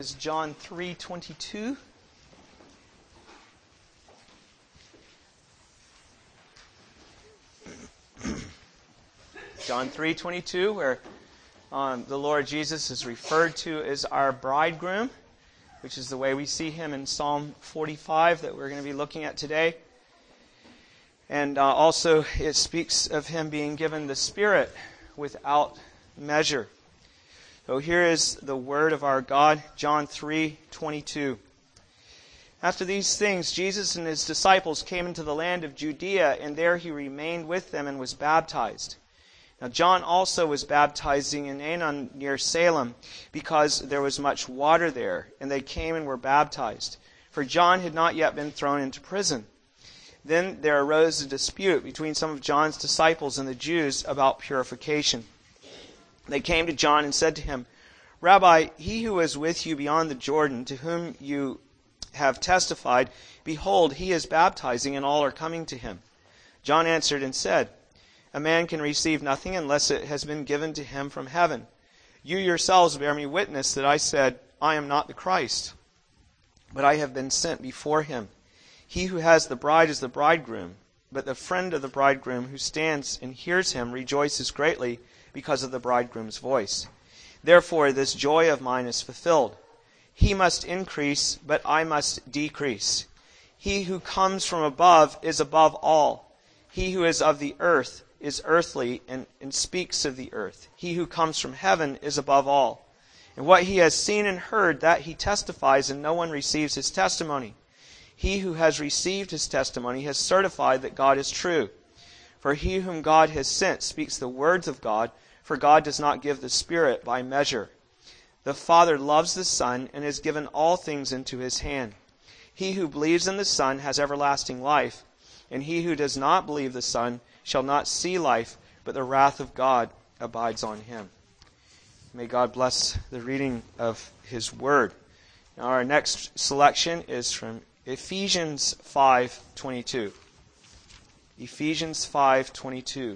Is John 3:22. John 3:22, where the Lord Jesus is referred to as our bridegroom, which is the way we see him in Psalm 45 that we're going to be looking at today. And also it speaks of him being given the Spirit without measure. So here is the word of our God, John 3:22. After these things, Jesus and his disciples came into the land of Judea, and there he remained with them and was baptized. Now John also was baptizing in Aenon near Salem, because there was much water there, and they came and were baptized. For John had not yet been thrown into prison. Then there arose a dispute between some of John's disciples and the Jews about purification. They came to John and said to him, "Rabbi, he who is with you beyond the Jordan, to whom you have testified, behold, he is baptizing, and all are coming to him." John answered and said, "A man can receive nothing unless it has been given to him from heaven. You yourselves bear me witness that I said, I am not the Christ, but I have been sent before him. He who has the bride is the bridegroom, but the friend of the bridegroom who stands and hears him rejoices greatly because of the bridegroom's voice. Therefore this joy of mine is fulfilled. He must increase, but I must decrease. He who comes from above is above all. He who is of the earth is earthly and speaks of the earth. He who comes from heaven is above all. And what he has seen and heard, that he testifies, and no one receives his testimony. He who has received his testimony has certified that God is true. For he whom God has sent speaks the words of God, for God does not give the Spirit by measure. The Father loves the Son and has given all things into his hand. He who believes in the Son has everlasting life, and he who does not believe the Son shall not see life, but the wrath of God abides on him." May God bless the reading of his word. Now our next selection is from Ephesians 5:22. Ephesians 5:22.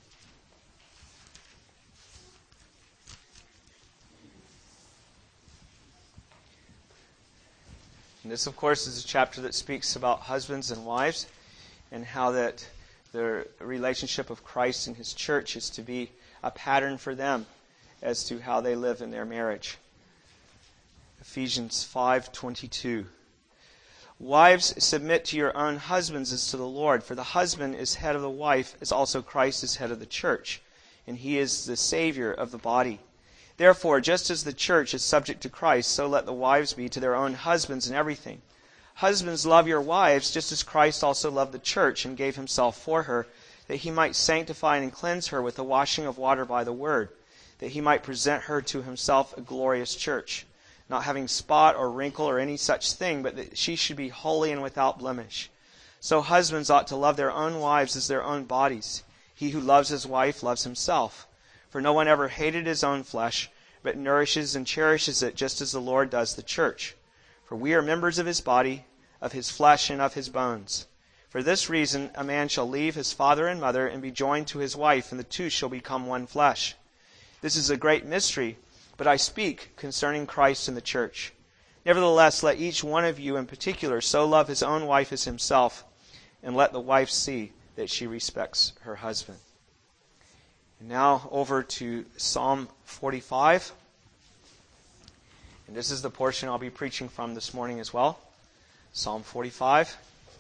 And this, of course, is a chapter that speaks about husbands and wives and how that the relationship of Christ and his church is to be a pattern for them as to how they live in their marriage. Ephesians 5:22. "Wives, submit to your own husbands as to the Lord, for the husband is head of the wife, as also Christ is head of the church, and he is the Savior of the body. Therefore, just as the church is subject to Christ, so let the wives be to their own husbands in everything. Husbands, love your wives, just as Christ also loved the church and gave himself for her, that he might sanctify and cleanse her with the washing of water by the word, that he might present her to himself a glorious church, not having spot or wrinkle or any such thing, but that she should be holy and without blemish. So husbands ought to love their own wives as their own bodies. He who loves his wife loves himself. For no one ever hated his own flesh, but nourishes and cherishes it, just as the Lord does the church. For we are members of his body, of his flesh, and of his bones. For this reason a man shall leave his father and mother and be joined to his wife, and the two shall become one flesh. This is a great mystery, but I speak concerning Christ and the church. Nevertheless, let each one of you in particular so love his own wife as himself, and let the wife see that she respects her husband." And now over to Psalm 45. And this is the portion I'll be preaching from this morning as well. Psalm 45.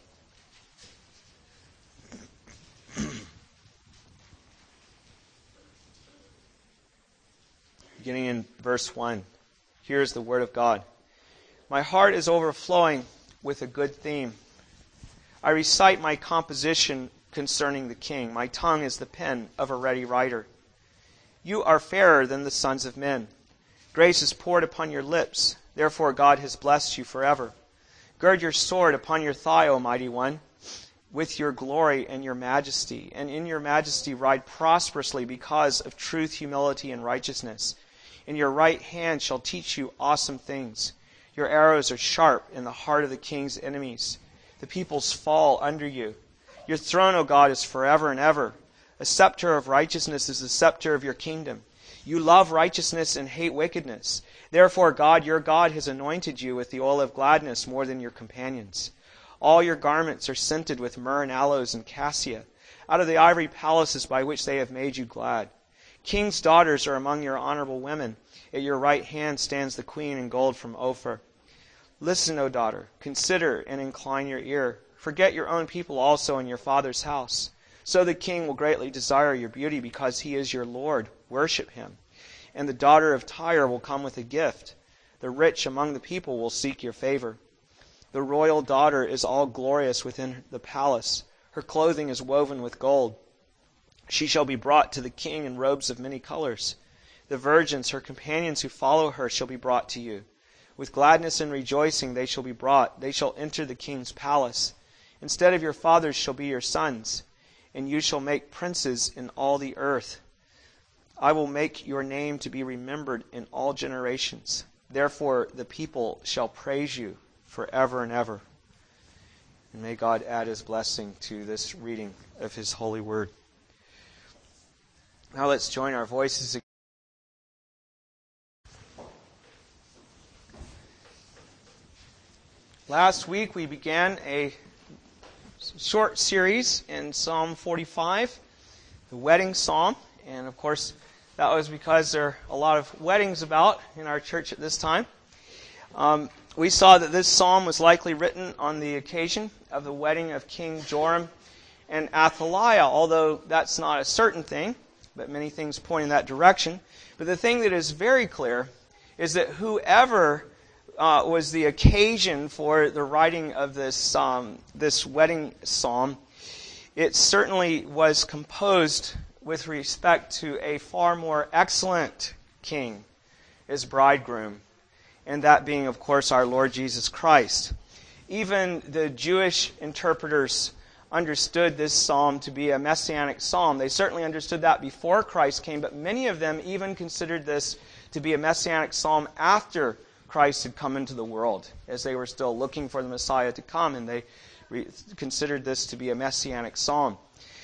Beginning in verse 1. Here is the word of God. "My heart is overflowing with a good theme. I recite my composition concerning the King. My tongue is the pen of a ready writer. You are fairer than the sons of men. Grace is poured upon your lips. Therefore God has blessed you forever. Gird your sword upon your thigh, O mighty one, with your glory and your majesty. And in your majesty ride prosperously because of truth, humility, and righteousness. And your right hand shall teach you awesome things. Your arrows are sharp in the heart of the king's enemies. The peoples fall under you. Your throne, O God, is forever and ever. A scepter of righteousness is the scepter of your kingdom. You love righteousness and hate wickedness. Therefore God, your God, has anointed you with the oil of gladness more than your companions. All your garments are scented with myrrh and aloes and cassia, out of the ivory palaces by which they have made you glad. King's daughters are among your honorable women. At your right hand stands the queen in gold from Ophir. Listen, O daughter, consider and incline your ear. Forget your own people also in your father's house. So the king will greatly desire your beauty because he is your Lord. Worship him. And the daughter of Tyre will come with a gift. The rich among the people will seek your favor. The royal daughter is all glorious within the palace. Her clothing is woven with gold. She shall be brought to the king in robes of many colors. The virgins, her companions who follow her, shall be brought to you. With gladness and rejoicing they shall be brought. They shall enter the king's palace. Instead of your fathers shall be your sons, and you shall make princes in all the earth. I will make your name to be remembered in all generations. Therefore the people shall praise you forever and ever. And may God add his blessing to this reading of his holy word. Now let's join our voices. Last week we began a short series in Psalm 45, the wedding psalm. And of course, that was because there are a lot of weddings about in our church at this time. We saw that this psalm was likely written on the occasion of the wedding of King Joram and Athaliah, although that's not a certain thing, but many things point in that direction. But the thing that is very clear is that whoever was the occasion for the writing of this wedding psalm, it certainly was composed with respect to a far more excellent king, his bridegroom, and that being, of course, our Lord Jesus Christ. Even the Jewish interpreters understood this psalm to be a messianic psalm. They certainly understood that before Christ came, but many of them even considered this to be a messianic psalm after Christ had come into the world, as they were still looking for the Messiah to come, and they considered this to be a messianic psalm.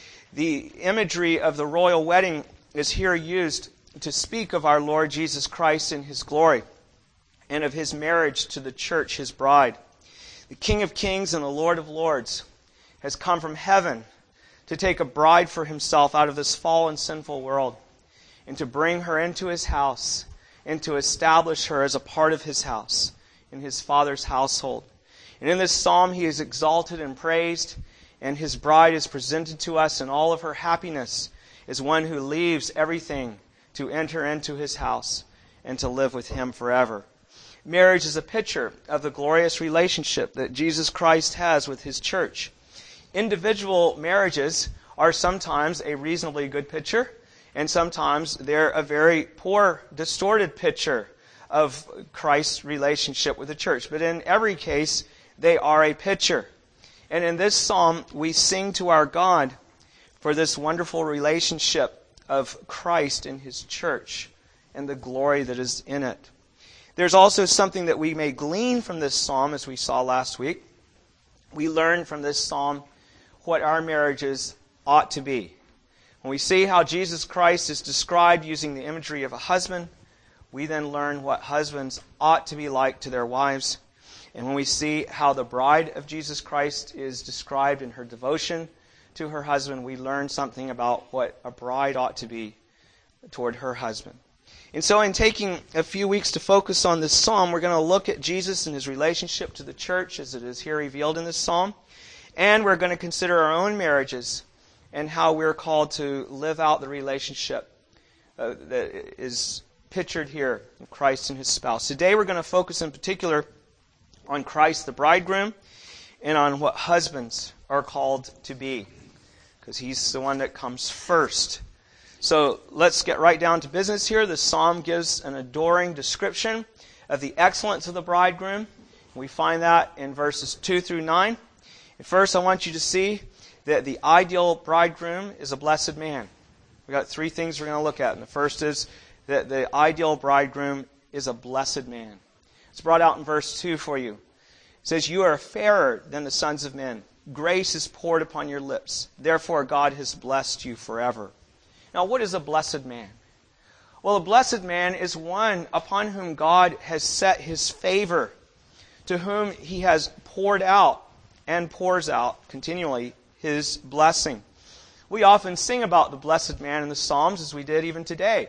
The imagery of the royal wedding is here used to speak of our Lord Jesus Christ in his glory and of his marriage to the church, his bride. The King of Kings and the Lord of Lords has come from heaven to take a bride for himself out of this fallen, sinful world and to bring her into his house and to establish her as a part of his house, in his Father's household. And in this psalm he is exalted and praised, and his bride is presented to us in all of her happiness as one who leaves everything to enter into his house and to live with him forever. Marriage is a picture of the glorious relationship that Jesus Christ has with his church. Individual marriages are sometimes a reasonably good picture, and sometimes they're a very poor, distorted picture of Christ's relationship with the church. But in every case, they are a picture. And in this psalm, we sing to our God for this wonderful relationship of Christ in his church and the glory that is in it. There's also something that we may glean from this psalm, as we saw last week. We learn from this psalm what our marriages ought to be. When we see how Jesus Christ is described using the imagery of a husband, we then learn what husbands ought to be like to their wives. And when we see how the bride of Jesus Christ is described in her devotion to her husband, we learn something about what a bride ought to be toward her husband. And so in taking a few weeks to focus on this psalm, we're going to look at Jesus and his relationship to the church as it is here revealed in this psalm. And we're going to consider our own marriages and how we're called to live out the relationship that is pictured here in Christ and his spouse. Today we're going to focus in particular on Christ the bridegroom and on what husbands are called to be, because he's the one that comes first. So let's get right down to business here. The psalm gives an adoring description of the excellence of the bridegroom. We find that in verses 2 through 9. And first, I want you to see that the ideal bridegroom is a blessed man. We've got three things we're going to look at. And the first is that the ideal bridegroom is a blessed man. It's brought out in verse 2 for you. It says, "You are fairer than the sons of men. Grace is poured upon your lips. Therefore God has blessed you forever." Now, what is a blessed man? Well, a blessed man is one upon whom God has set His favor, to whom He has poured out and pours out continually His blessing. We often sing about the blessed man in the Psalms, as we did even today.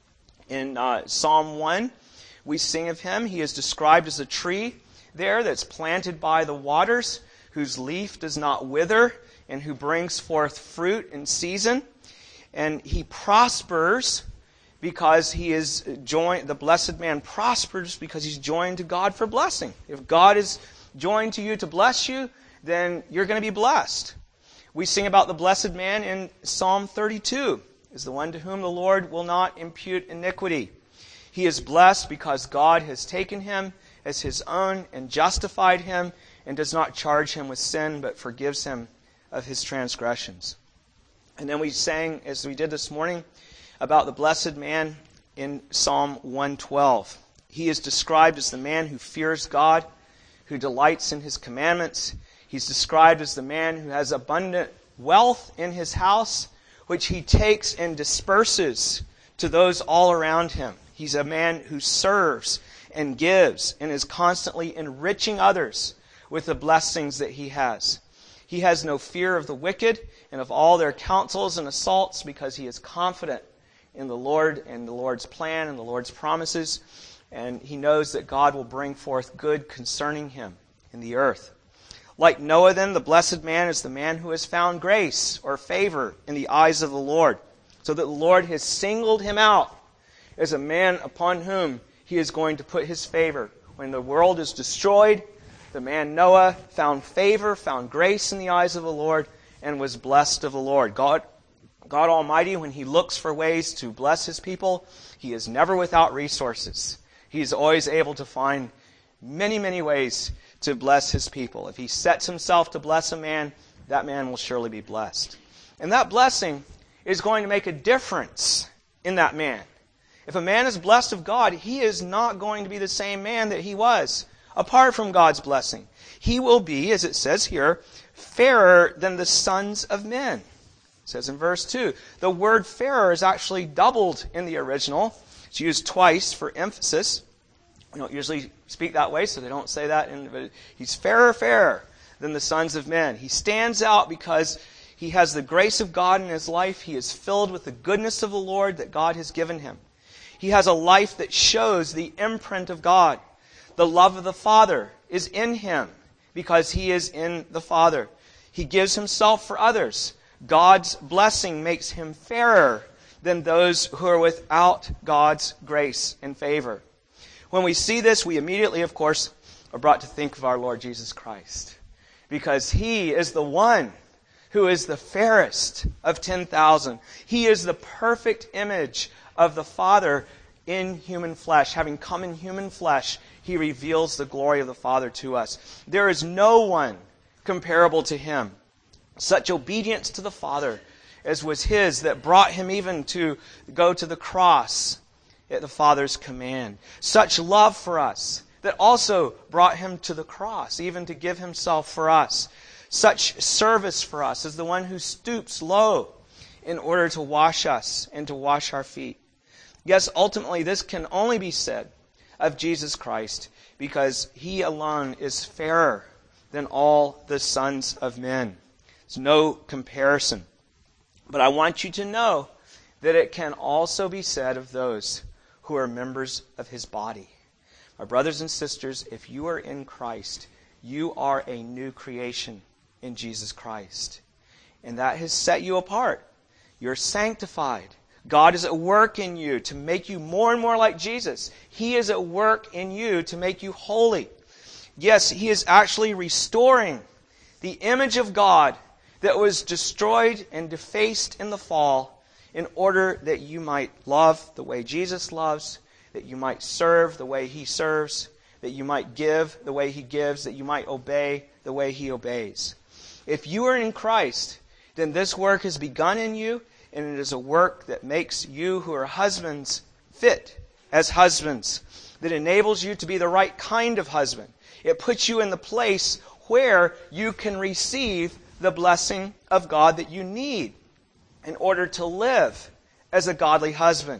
In Psalm 1, we sing of him. He is described as a tree there that's planted by the waters, whose leaf does not wither, and who brings forth fruit in season. And he prospers because he is joined. The blessed man prospers because he's joined to God for blessing. If God is joined to you to bless you, then you're going to be blessed. We sing about the blessed man in Psalm 32, is the one to whom the Lord will not impute iniquity. He is blessed because God has taken him as His own and justified him and does not charge him with sin, but forgives him of his transgressions. And then we sang, as we did this morning, about the blessed man in Psalm 112. He is described as the man who fears God, who delights in His commandments. He's described as the man who has abundant wealth in his house, which he takes and disperses to those all around him. He's a man who serves and gives and is constantly enriching others with the blessings that he has. He has no fear of the wicked and of all their counsels and assaults, because he is confident in the Lord and the Lord's plan and the Lord's promises, and he knows that God will bring forth good concerning him in the earth. Like Noah, then, the blessed man is the man who has found grace or favor in the eyes of the Lord, so that the Lord has singled him out as a man upon whom He is going to put His favor. When the world is destroyed, the man Noah found favor, found grace in the eyes of the Lord, and was blessed of the Lord. God Almighty, when He looks for ways to bless His people, He is never without resources. He is always able to find many, many ways to bless His people. If He sets Himself to bless a man, that man will surely be blessed. And that blessing is going to make a difference in that man. If a man is blessed of God, he is not going to be the same man that he was apart from God's blessing. He will be, as it says here, fairer than the sons of men. It says in verse 2. The word fairer is actually doubled in the original. It's used twice for emphasis. We don't usually speak that way, so they don't say that. He's fairer than the sons of men. He stands out because he has the grace of God in his life. He is filled with the goodness of the Lord that God has given him. He has a life that shows the imprint of God. The love of the Father is in him because he is in the Father. He gives himself for others. God's blessing makes him fairer than those who are without God's grace and favor. When we see this, we immediately, of course, are brought to think of our Lord Jesus Christ, because He is the one who is the fairest of 10,000. He is the perfect image of the Father in human flesh. Having come in human flesh, He reveals the glory of the Father to us. There is no one comparable to Him. Such obedience to the Father as was His that brought Him even to go to the cross at the Father's command. Such love for us that also brought Him to the cross, even to give Himself for us. Such service for us as the one who stoops low in order to wash us and to wash our feet. Yes, ultimately this can only be said of Jesus Christ because He alone is fairer than all the sons of men. There's no comparison. But I want you to know that it can also be said of those who are members of His body. My brothers and sisters, if you are in Christ, you are a new creation in Jesus Christ. And that has set you apart. You're sanctified. God is at work in you to make you more and more like Jesus. He is at work in you to make you holy. Yes, He is actually restoring the image of God that was destroyed and defaced in the fall, in order that you might love the way Jesus loves, that you might serve the way He serves, that you might give the way He gives, that you might obey the way He obeys. If you are in Christ, then this work has begun in you, and it is a work that makes you who are husbands fit as husbands, that enables you to be the right kind of husband. It puts you in the place where you can receive the blessing of God that you need in order to live as a godly husband.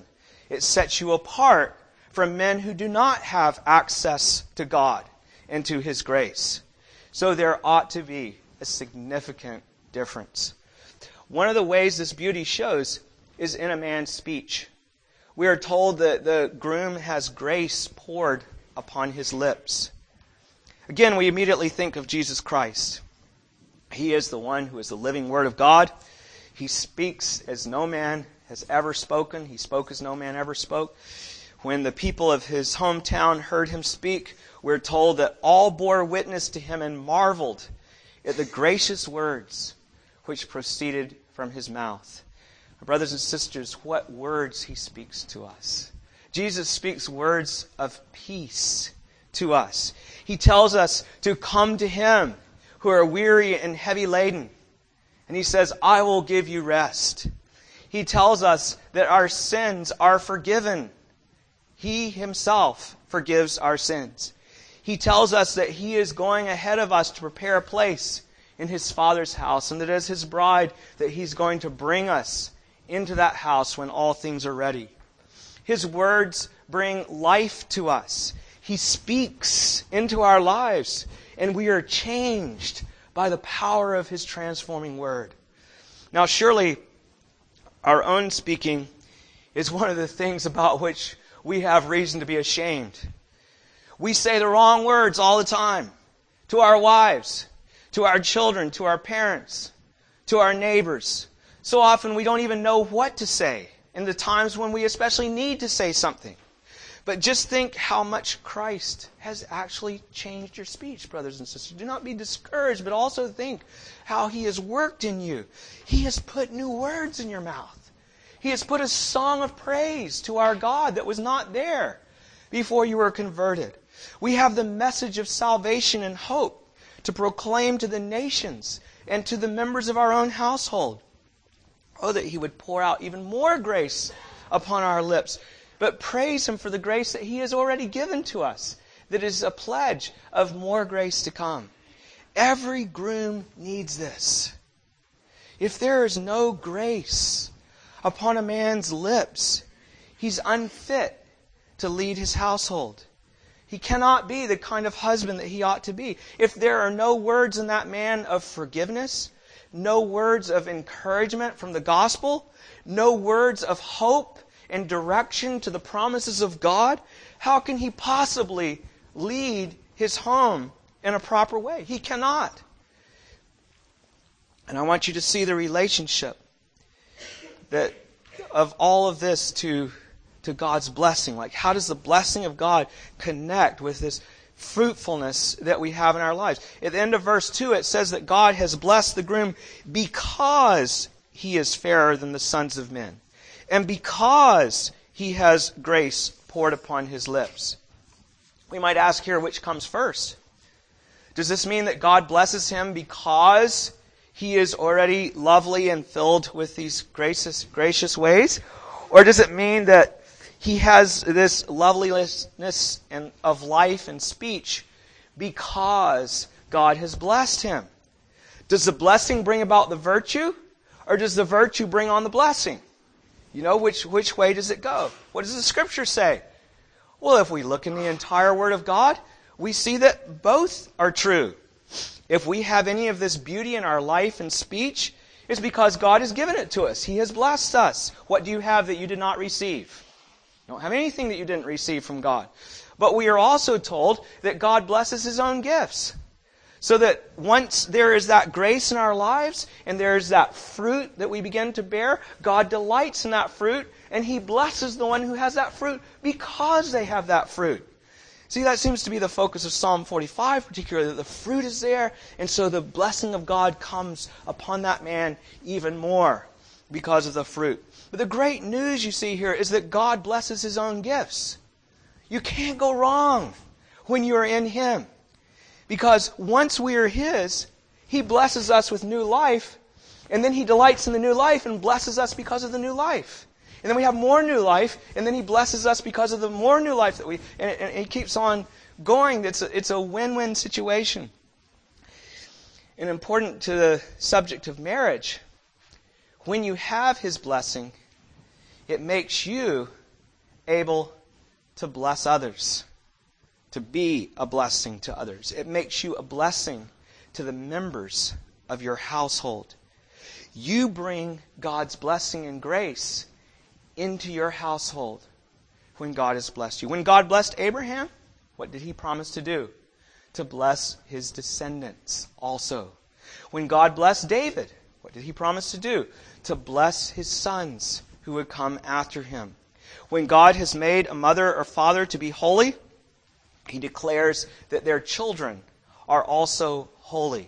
It sets you apart from men who do not have access to God and to His grace. So there ought to be a significant difference. One of the ways this beauty shows is in a man's speech. We are told that the groom has grace poured upon his lips. Again, we immediately think of Jesus Christ. He is the one who is the living Word of God. He speaks as no man has ever spoken. He spoke as no man ever spoke. When the people of His hometown heard Him speak, we're told that all bore witness to Him and marveled at the gracious words which proceeded from His mouth. Brothers and sisters, what words He speaks to us. Jesus speaks words of peace to us. He tells us to come to Him who are weary and heavy laden. And He says, I will give you rest. He tells us that our sins are forgiven. He Himself forgives our sins. He tells us that He is going ahead of us to prepare a place in His Father's house, and that as His bride, that He's going to bring us into that house when all things are ready. His words bring life to us. He speaks into our lives, and we are changed by the power of His transforming Word. Now, surely, our own speaking is one of the things about which we have reason to be ashamed. We say the wrong words all the time to our wives, to our children, to our parents, to our neighbors. So often we don't even know what to say in the times when we especially need to say something. But just think how much Christ has actually changed your speech, brothers and sisters. Do not be discouraged, but also think how He has worked in you. He has put new words in your mouth. He has put a song of praise to our God that was not there before you were converted. We have the message of salvation and hope to proclaim to the nations and to the members of our own household. Oh, that He would pour out even more grace upon our lips. But praise Him for the grace that He has already given to us. That is a pledge of more grace to come. Every groom needs this. If there is no grace upon a man's lips, he's unfit to lead his household. He cannot be the kind of husband that he ought to be. If there are no words in that man of forgiveness, no words of encouragement from the gospel, no words of hope and direction to the promises of God, how can he possibly lead his home in a proper way? He cannot. And I want you to see the relationship that of all of this to God's blessing. Like, how does the blessing of God connect with this fruitfulness that we have in our lives? At the end of verse 2, it says that God has blessed the groom because he is fairer than the sons of men, and because he has grace poured upon his lips. We might ask here, which comes first? Does this mean that God blesses him because he is already lovely and filled with these gracious ways? Or does it mean that he has this loveliness of life and speech because God has blessed him? Does the blessing bring about the virtue, or does the virtue bring on the blessing? You know, which way does it go? What does the Scripture say? Well, if we look in the entire Word of God, we see that both are true. If we have any of this beauty in our life and speech, it's because God has given it to us. He has blessed us. What do you have that you did not receive? You don't have anything that you didn't receive from God. But we are also told that God blesses His own gifts. So that once there is that grace in our lives, and there is that fruit that we begin to bear, God delights in that fruit, and He blesses the one who has that fruit because they have that fruit. See, that seems to be the focus of Psalm 45, particularly, that the fruit is there, and so the blessing of God comes upon that man even more because of the fruit. But the great news you see here is that God blesses His own gifts. You can't go wrong when you are in Him. Because once we are His, He blesses us with new life, and then He delights in the new life and blesses us because of the new life. And then we have more new life, and then He blesses us because of the more new life that we... And He keeps on going. It's a win-win situation. And important to the subject of marriage, when you have His blessing, it makes you able to bless others, to be a blessing to others. It makes you a blessing to the members of your household. You bring God's blessing and grace into your household when God has blessed you. When God blessed Abraham, what did He promise to do? To bless his descendants also. When God blessed David, what did He promise to do? To bless his sons who would come after him. When God has made a mother or father to be holy, He declares that their children are also holy,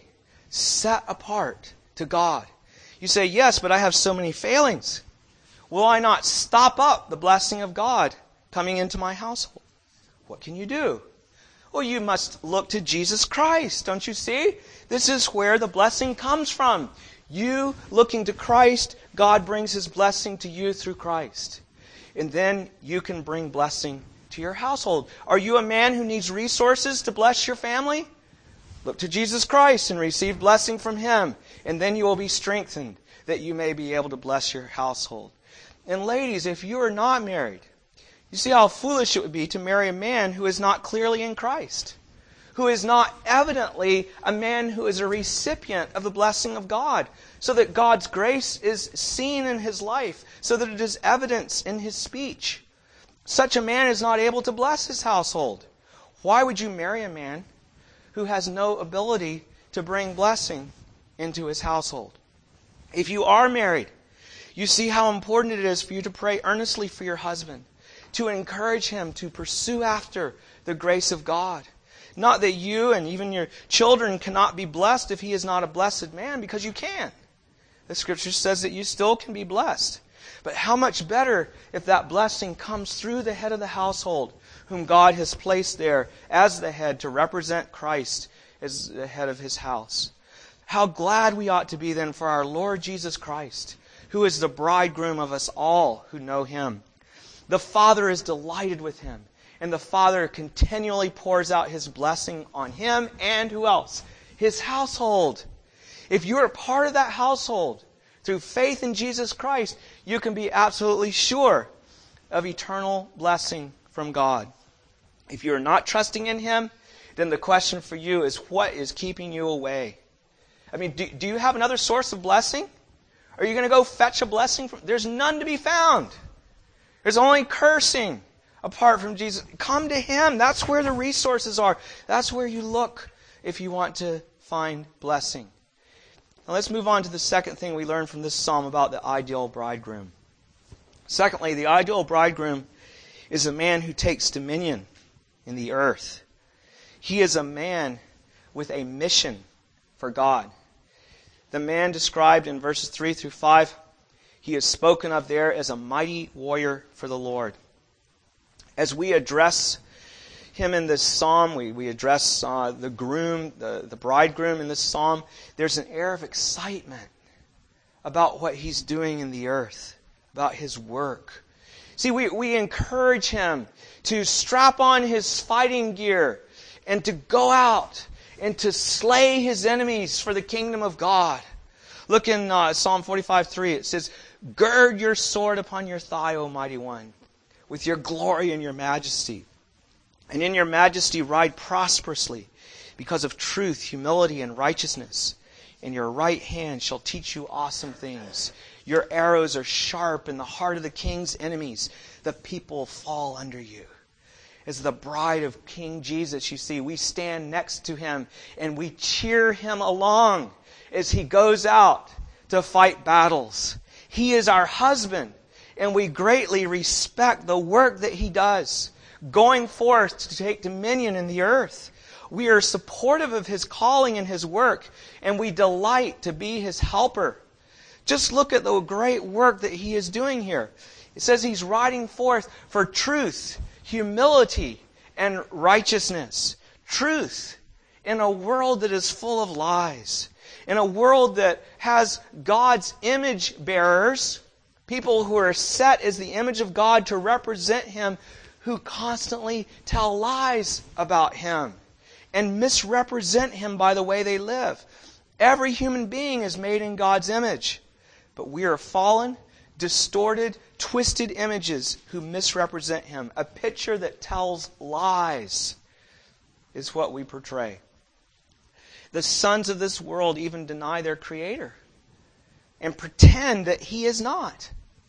set apart to God. You say, yes, but I have so many failings. Will I not stop up the blessing of God coming into my household? What can you do? Well, you must look to Jesus Christ. Don't you see? This is where the blessing comes from. You looking to Christ, God brings His blessing to you through Christ. And then you can bring blessing to your household. Are you a man who needs resources to bless your family? Look to Jesus Christ and receive blessing from Him. And then you will be strengthened that you may be able to bless your household. And ladies, if you are not married, you see how foolish it would be to marry a man who is not clearly in Christ, who is not evidently a man who is a recipient of the blessing of God, so that God's grace is seen in his life, so that it is evidence in his speech. Such a man is not able to bless his household. Why would you marry a man who has no ability to bring blessing into his household? If you are married, you see how important it is for you to pray earnestly for your husband, to encourage him to pursue after the grace of God. Not that you and even your children cannot be blessed if he is not a blessed man, because you can. The Scripture says that you still can be blessed. But how much better if that blessing comes through the head of the household, whom God has placed there as the head to represent Christ as the head of His house. How glad we ought to be then for our Lord Jesus Christ, who is the bridegroom of us all who know Him. The Father is delighted with Him, and the Father continually pours out His blessing on Him and who else? His household. If you are part of that household, through faith in Jesus Christ, you can be absolutely sure of eternal blessing from God. If you are not trusting in Him, then the question for you is, what is keeping you away? I mean, do you have another source of blessing? Are you going to go fetch a blessing? There's none to be found. There's only cursing apart from Jesus. Come to Him. That's where the resources are. That's where you look if you want to find blessing. Now let's move on to the second thing we learn from this psalm about the ideal bridegroom. Secondly, the ideal bridegroom is a man who takes dominion in the earth. He is a man with a mission for God. The man described in verses 3 through 5, he is spoken of there as a mighty warrior for the Lord. As we address him in this psalm, we address the groom, the bridegroom in this psalm, there's an air of excitement about what he's doing in the earth, about his work. See, we encourage him to strap on his fighting gear and to go out and to slay his enemies for the kingdom of God. Look in Psalm 45:3. It says, "Gird your sword upon your thigh, O mighty one, with your glory and your majesty. And in your majesty ride prosperously, because of truth, humility, and righteousness. And your right hand shall teach you awesome things. Your arrows are sharp in the heart of the king's enemies. The people fall under you." As the bride of King Jesus, you see, we stand next to Him and we cheer Him along as He goes out to fight battles. He is our husband, and we greatly respect the work that He does, going forth to take dominion in the earth. We are supportive of His calling and His work, and we delight to be His helper. Just look at the great work that He is doing here. It says He's riding forth for truth, humility, and righteousness. Truth in a world that is full of lies. In a world that has God's image bearers, people who are set as the image of God to represent Him, who constantly tell lies about Him and misrepresent Him by the way they live. Every human being is made in God's image, but we are fallen. distorted, twisted images who misrepresent him. A picture that tells lies is what we portray. The sons of this world even deny their Creator and pretend that He is not.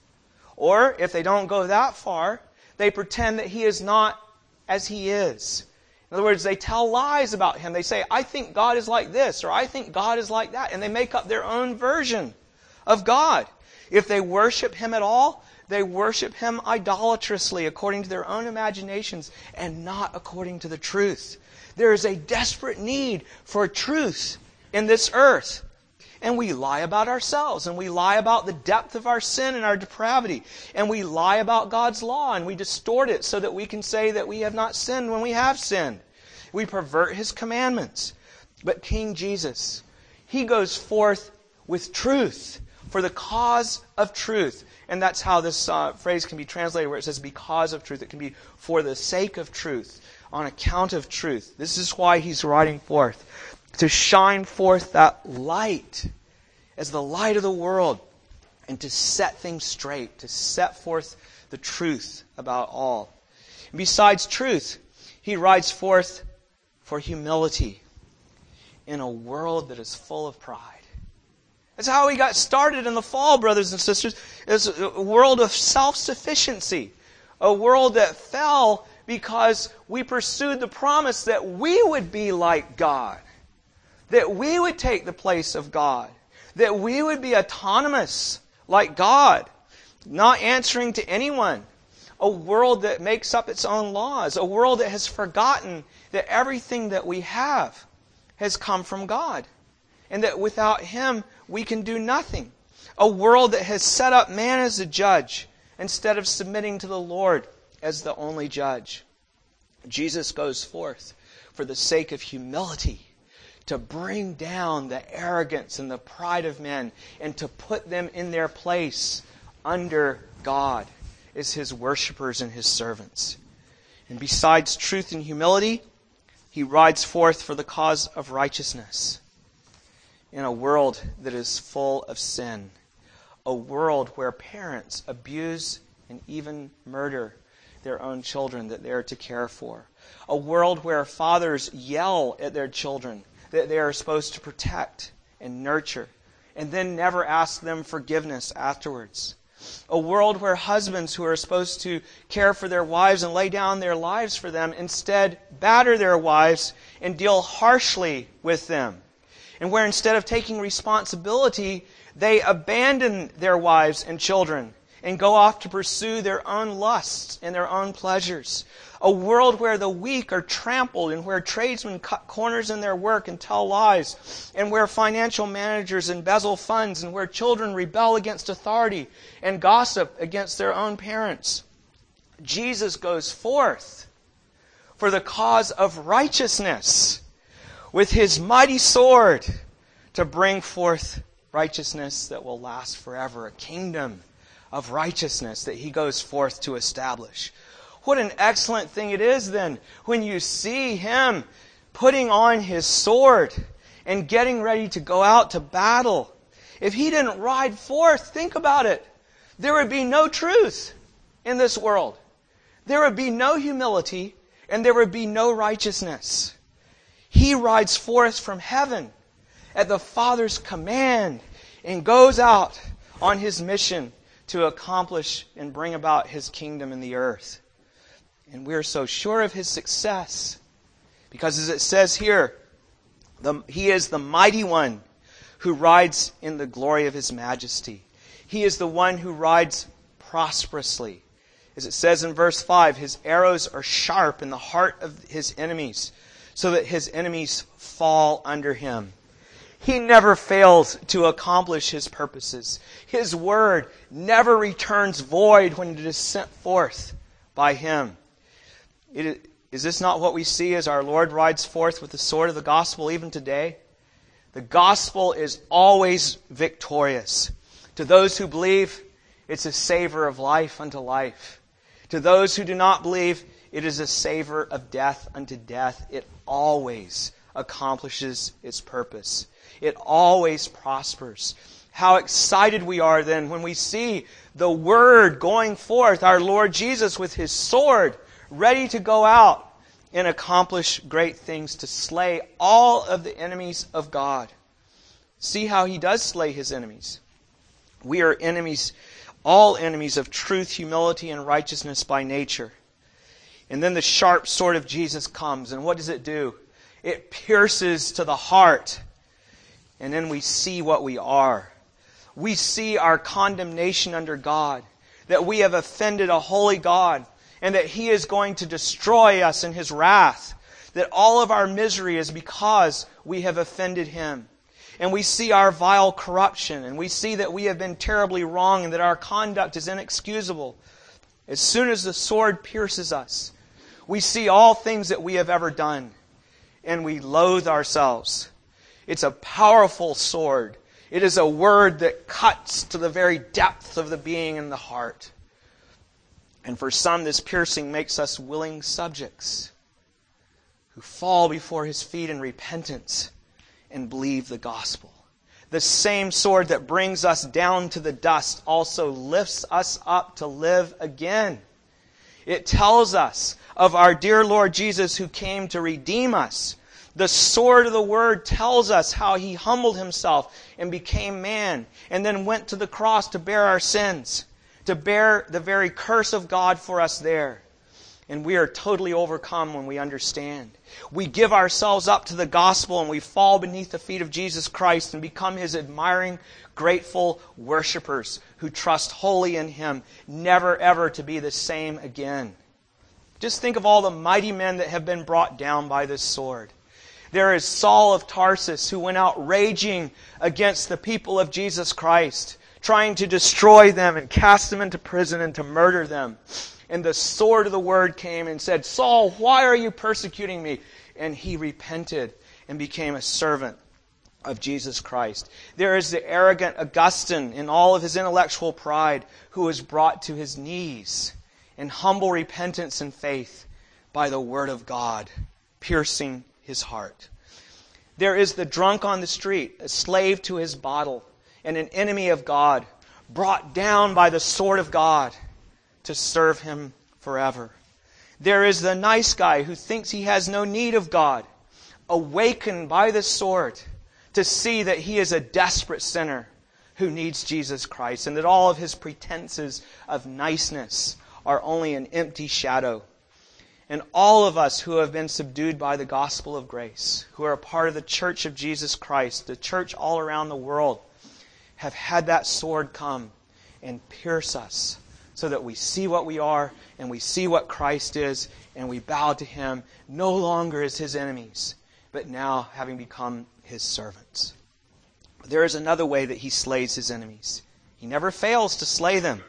Or, if they don't go that far, they pretend that He is not as He is. In other words, they tell lies about Him. They say, I think God is like this, or I think God is like that. And they make up their own version of God. If they worship Him at all, they worship Him idolatrously according to their own imaginations and not according to the truth. There is a desperate need for truth in this earth. And we lie about ourselves, and we lie about the depth of our sin and our depravity, and we lie about God's law, and we distort it so that we can say that we have not sinned when we have sinned. We pervert His commandments. But King Jesus, He goes forth with truth for the cause of truth. And that's how this phrase can be translated, where it says because of truth. It can be for the sake of truth, on account of truth. This is why He's riding forth, to shine forth that light as the light of the world, and to set things straight, to set forth the truth about all. And besides truth, He rides forth for humility in a world that is full of pride. That's how He got started in the fall, brothers and sisters. It's a world of self-sufficiency, a world that fell because we pursued the promise that we would be like God, that we would take the place of God, that we would be autonomous like God, not answering to anyone. A world that makes up its own laws, a world that has forgotten that everything that we have has come from God, and that without Him we can do nothing. A world that has set up man as a judge instead of submitting to the Lord as the only judge. Jesus goes forth for the sake of humility, to bring down the arrogance and the pride of men and to put them in their place under God as His worshipers and His servants. And besides truth and humility, He rides forth for the cause of righteousness in a world that is full of sin, a world where parents abuse and even murder their own children that they are to care for, a world where fathers yell at their children that they are supposed to protect and nurture, and then never ask them forgiveness afterwards. A world where husbands who are supposed to care for their wives and lay down their lives for them instead batter their wives and deal harshly with them. And where instead of taking responsibility, they abandon their wives and children and go off to pursue their own lusts and their own pleasures. A world where the weak are trampled and where tradesmen cut corners in their work and tell lies, and where financial managers embezzle funds, and where children rebel against authority and gossip against their own parents. Jesus goes forth for the cause of righteousness with His mighty sword to bring forth righteousness that will last forever, a kingdom of righteousness that He goes forth to establish. What an excellent thing it is then when you see Him putting on His sword and getting ready to go out to battle. If He didn't ride forth, think about it, there would be no truth in this world. There would be no humility and there would be no righteousness. He rides forth from heaven at the Father's command and goes out on His mission to accomplish and bring about His kingdom in the earth. And we're so sure of His success because, as it says here, He is the mighty one who rides in the glory of His majesty. He is the one who rides prosperously. As it says in verse 5, His arrows are sharp in the heart of His enemies, so that His enemies fall under Him. He never fails to accomplish His purposes. His word never returns void when it is sent forth by Him. Is this not what we see as our Lord rides forth with the sword of the gospel even today? The gospel is always victorious. To those who believe, it's a savor of life unto life. To those who do not believe, it is a savor of death unto death. It always accomplishes its purpose. It always prospers. How excited we are then when we see the Word going forth, our Lord Jesus with His sword, ready to go out and accomplish great things to slay all of the enemies of God. See how He does slay His enemies. We are enemies, all enemies of truth, humility, and righteousness by nature. And then the sharp sword of Jesus comes, and what does it do? It pierces to the heart, and then we see what we are. We see our condemnation under God, that we have offended a holy God, and that He is going to destroy us in His wrath, that all of our misery is because we have offended Him. And we see our vile corruption, and we see that we have been terribly wrong and that our conduct is inexcusable. As soon as the sword pierces us, we see all things that we have ever done, and we loathe ourselves. It's a powerful sword. It is a word that cuts to the very depth of the being and the heart. And for some, this piercing makes us willing subjects who fall before His feet in repentance and believe the gospel. The same sword that brings us down to the dust also lifts us up to live again. It tells us of our dear Lord Jesus who came to redeem us. The sword of the Word tells us how He humbled Himself and became man, and then went to the cross to bear our sins, to bear the very curse of God for us there. And we are totally overcome when we understand. We give ourselves up to the gospel and we fall beneath the feet of Jesus Christ and become His admiring, grateful worshipers who trust wholly in Him, never ever to be the same again. Just think of all the mighty men that have been brought down by this sword. There is Saul of Tarsus who went out raging against the people of Jesus Christ, trying to destroy them and cast them into prison and to murder them. And the sword of the Word came and said, "Saul, why are you persecuting me?" And he repented and became a servant of Jesus Christ. There is the arrogant Augustine in all of his intellectual pride who was brought to his knees in humble repentance and faith by the Word of God, piercing his heart. There is the drunk on the street, a slave to his bottle, and an enemy of God, brought down by the sword of God to serve Him forever. There is the nice guy who thinks he has no need of God, awakened by the sword to see that he is a desperate sinner who needs Jesus Christ, and that all of his pretenses of niceness are only an empty shadow. And all of us who have been subdued by the gospel of grace, who are a part of the church of Jesus Christ, the church all around the world, have had that sword come and pierce us so that we see what we are and we see what Christ is and we bow to Him no longer as His enemies, but now having become His servants. There is another way that He slays His enemies. He never fails to slay them.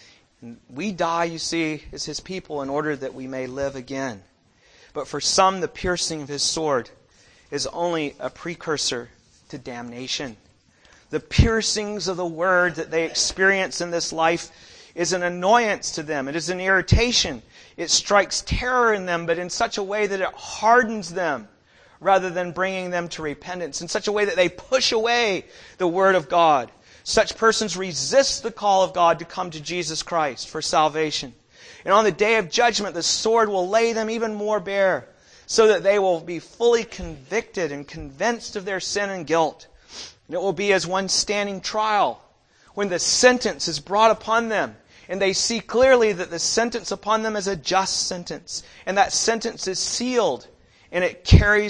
And we die, you see, as His people in order that we may live again. But for some, the piercing of His sword is only a precursor to damnation. The piercings of the Word that they experience in this life is an annoyance to them. It is an irritation. It strikes terror in them, but in such a way that it hardens them rather than bringing them to repentance, in such a way that they push away the Word of God. Such persons resist the call of God to come to Jesus Christ for salvation. And on the day of judgment, the sword will lay them even more bare, so that they will be fully convicted and convinced of their sin and guilt. And it will be as one standing trial, when the sentence is brought upon them, and they see clearly that the sentence upon them is a just sentence, and that sentence is sealed, and it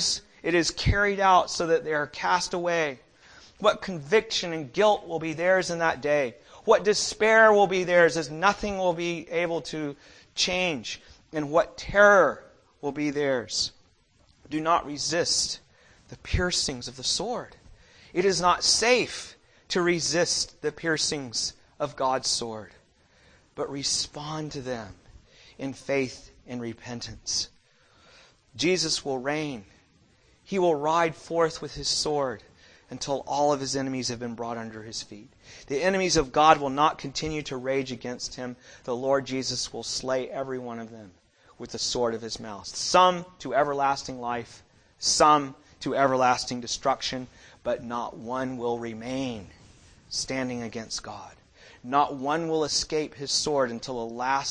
is carried out so that they are cast away. What conviction and guilt will be theirs in that day. What despair will be theirs as nothing will be able to change. And what terror will be theirs. Do not resist the piercings of the sword. It is not safe to resist the piercings of God's sword, but respond to them in faith and repentance. Jesus will reign. He will ride forth with His sword until all of His enemies have been brought under His feet. The enemies of God will not continue to rage against Him. The Lord Jesus will slay every one of them with the sword of His mouth. Some to everlasting life, some to everlasting destruction, but not one will remain standing against God. Not one will escape his sword until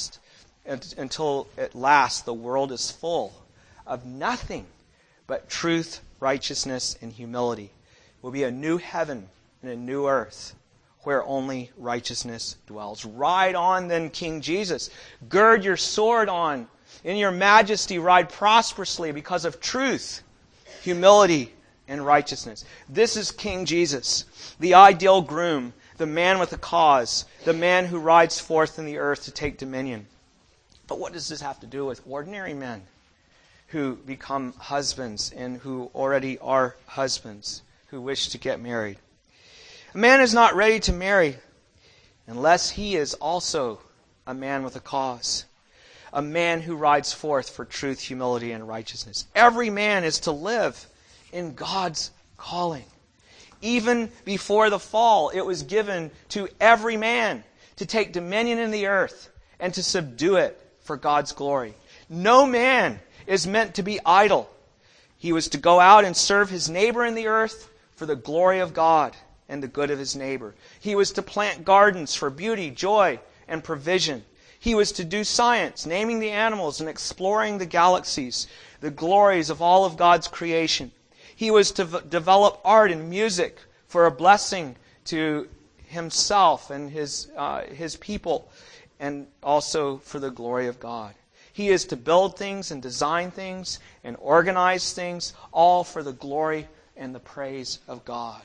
at last the world is full of nothing but truth, righteousness, and humility. It will be a new heaven and a new earth where only righteousness dwells. Ride on then, King Jesus. Gird your sword on. In your majesty ride prosperously because of truth, humility, and righteousness. This is King Jesus, the ideal groom, the man with a cause, the man who rides forth in the earth to take dominion. But what does this have to do with ordinary men who become husbands and who already are husbands, who wish to get married? A man is not ready to marry unless he is also a man with a cause, a man who rides forth for truth, humility, and righteousness. Every man is to live in God's calling. Even before the fall, it was given to every man to take dominion in the earth and to subdue it for God's glory. No man is meant to be idle. He was to go out and serve his neighbor in the earth for the glory of God and the good of his neighbor. He was to plant gardens for beauty, joy, and provision. He was to do science, naming the animals and exploring the galaxies, the glories of all of God's creation. He was to develop art and music for a blessing to himself and his people, and also for the glory of God. He is to build things and design things and organize things, all for the glory and the praise of God.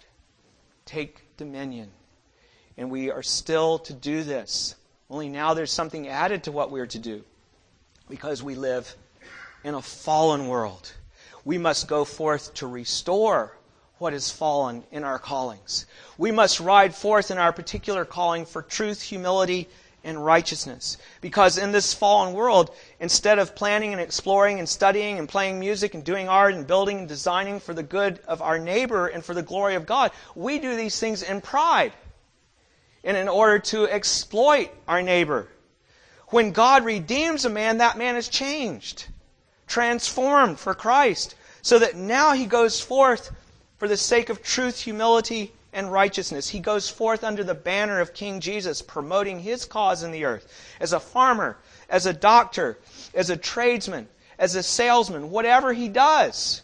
Take dominion. And we are still to do this. Only now there's something added to what we're to do, because we live in a fallen world. We must go forth to restore what has fallen in our callings. We must ride forth in our particular calling for truth, humility, and righteousness. Because in this fallen world, instead of planning and exploring and studying and playing music and doing art and building and designing for the good of our neighbor and for the glory of God, we do these things in pride and in order to exploit our neighbor. When God redeems a man, that man is changed, transformed for Christ, so that now he goes forth for the sake of truth, humility, and righteousness. He goes forth under the banner of King Jesus, promoting his cause in the earth. As a farmer, as a doctor, as a tradesman, as a salesman, whatever he does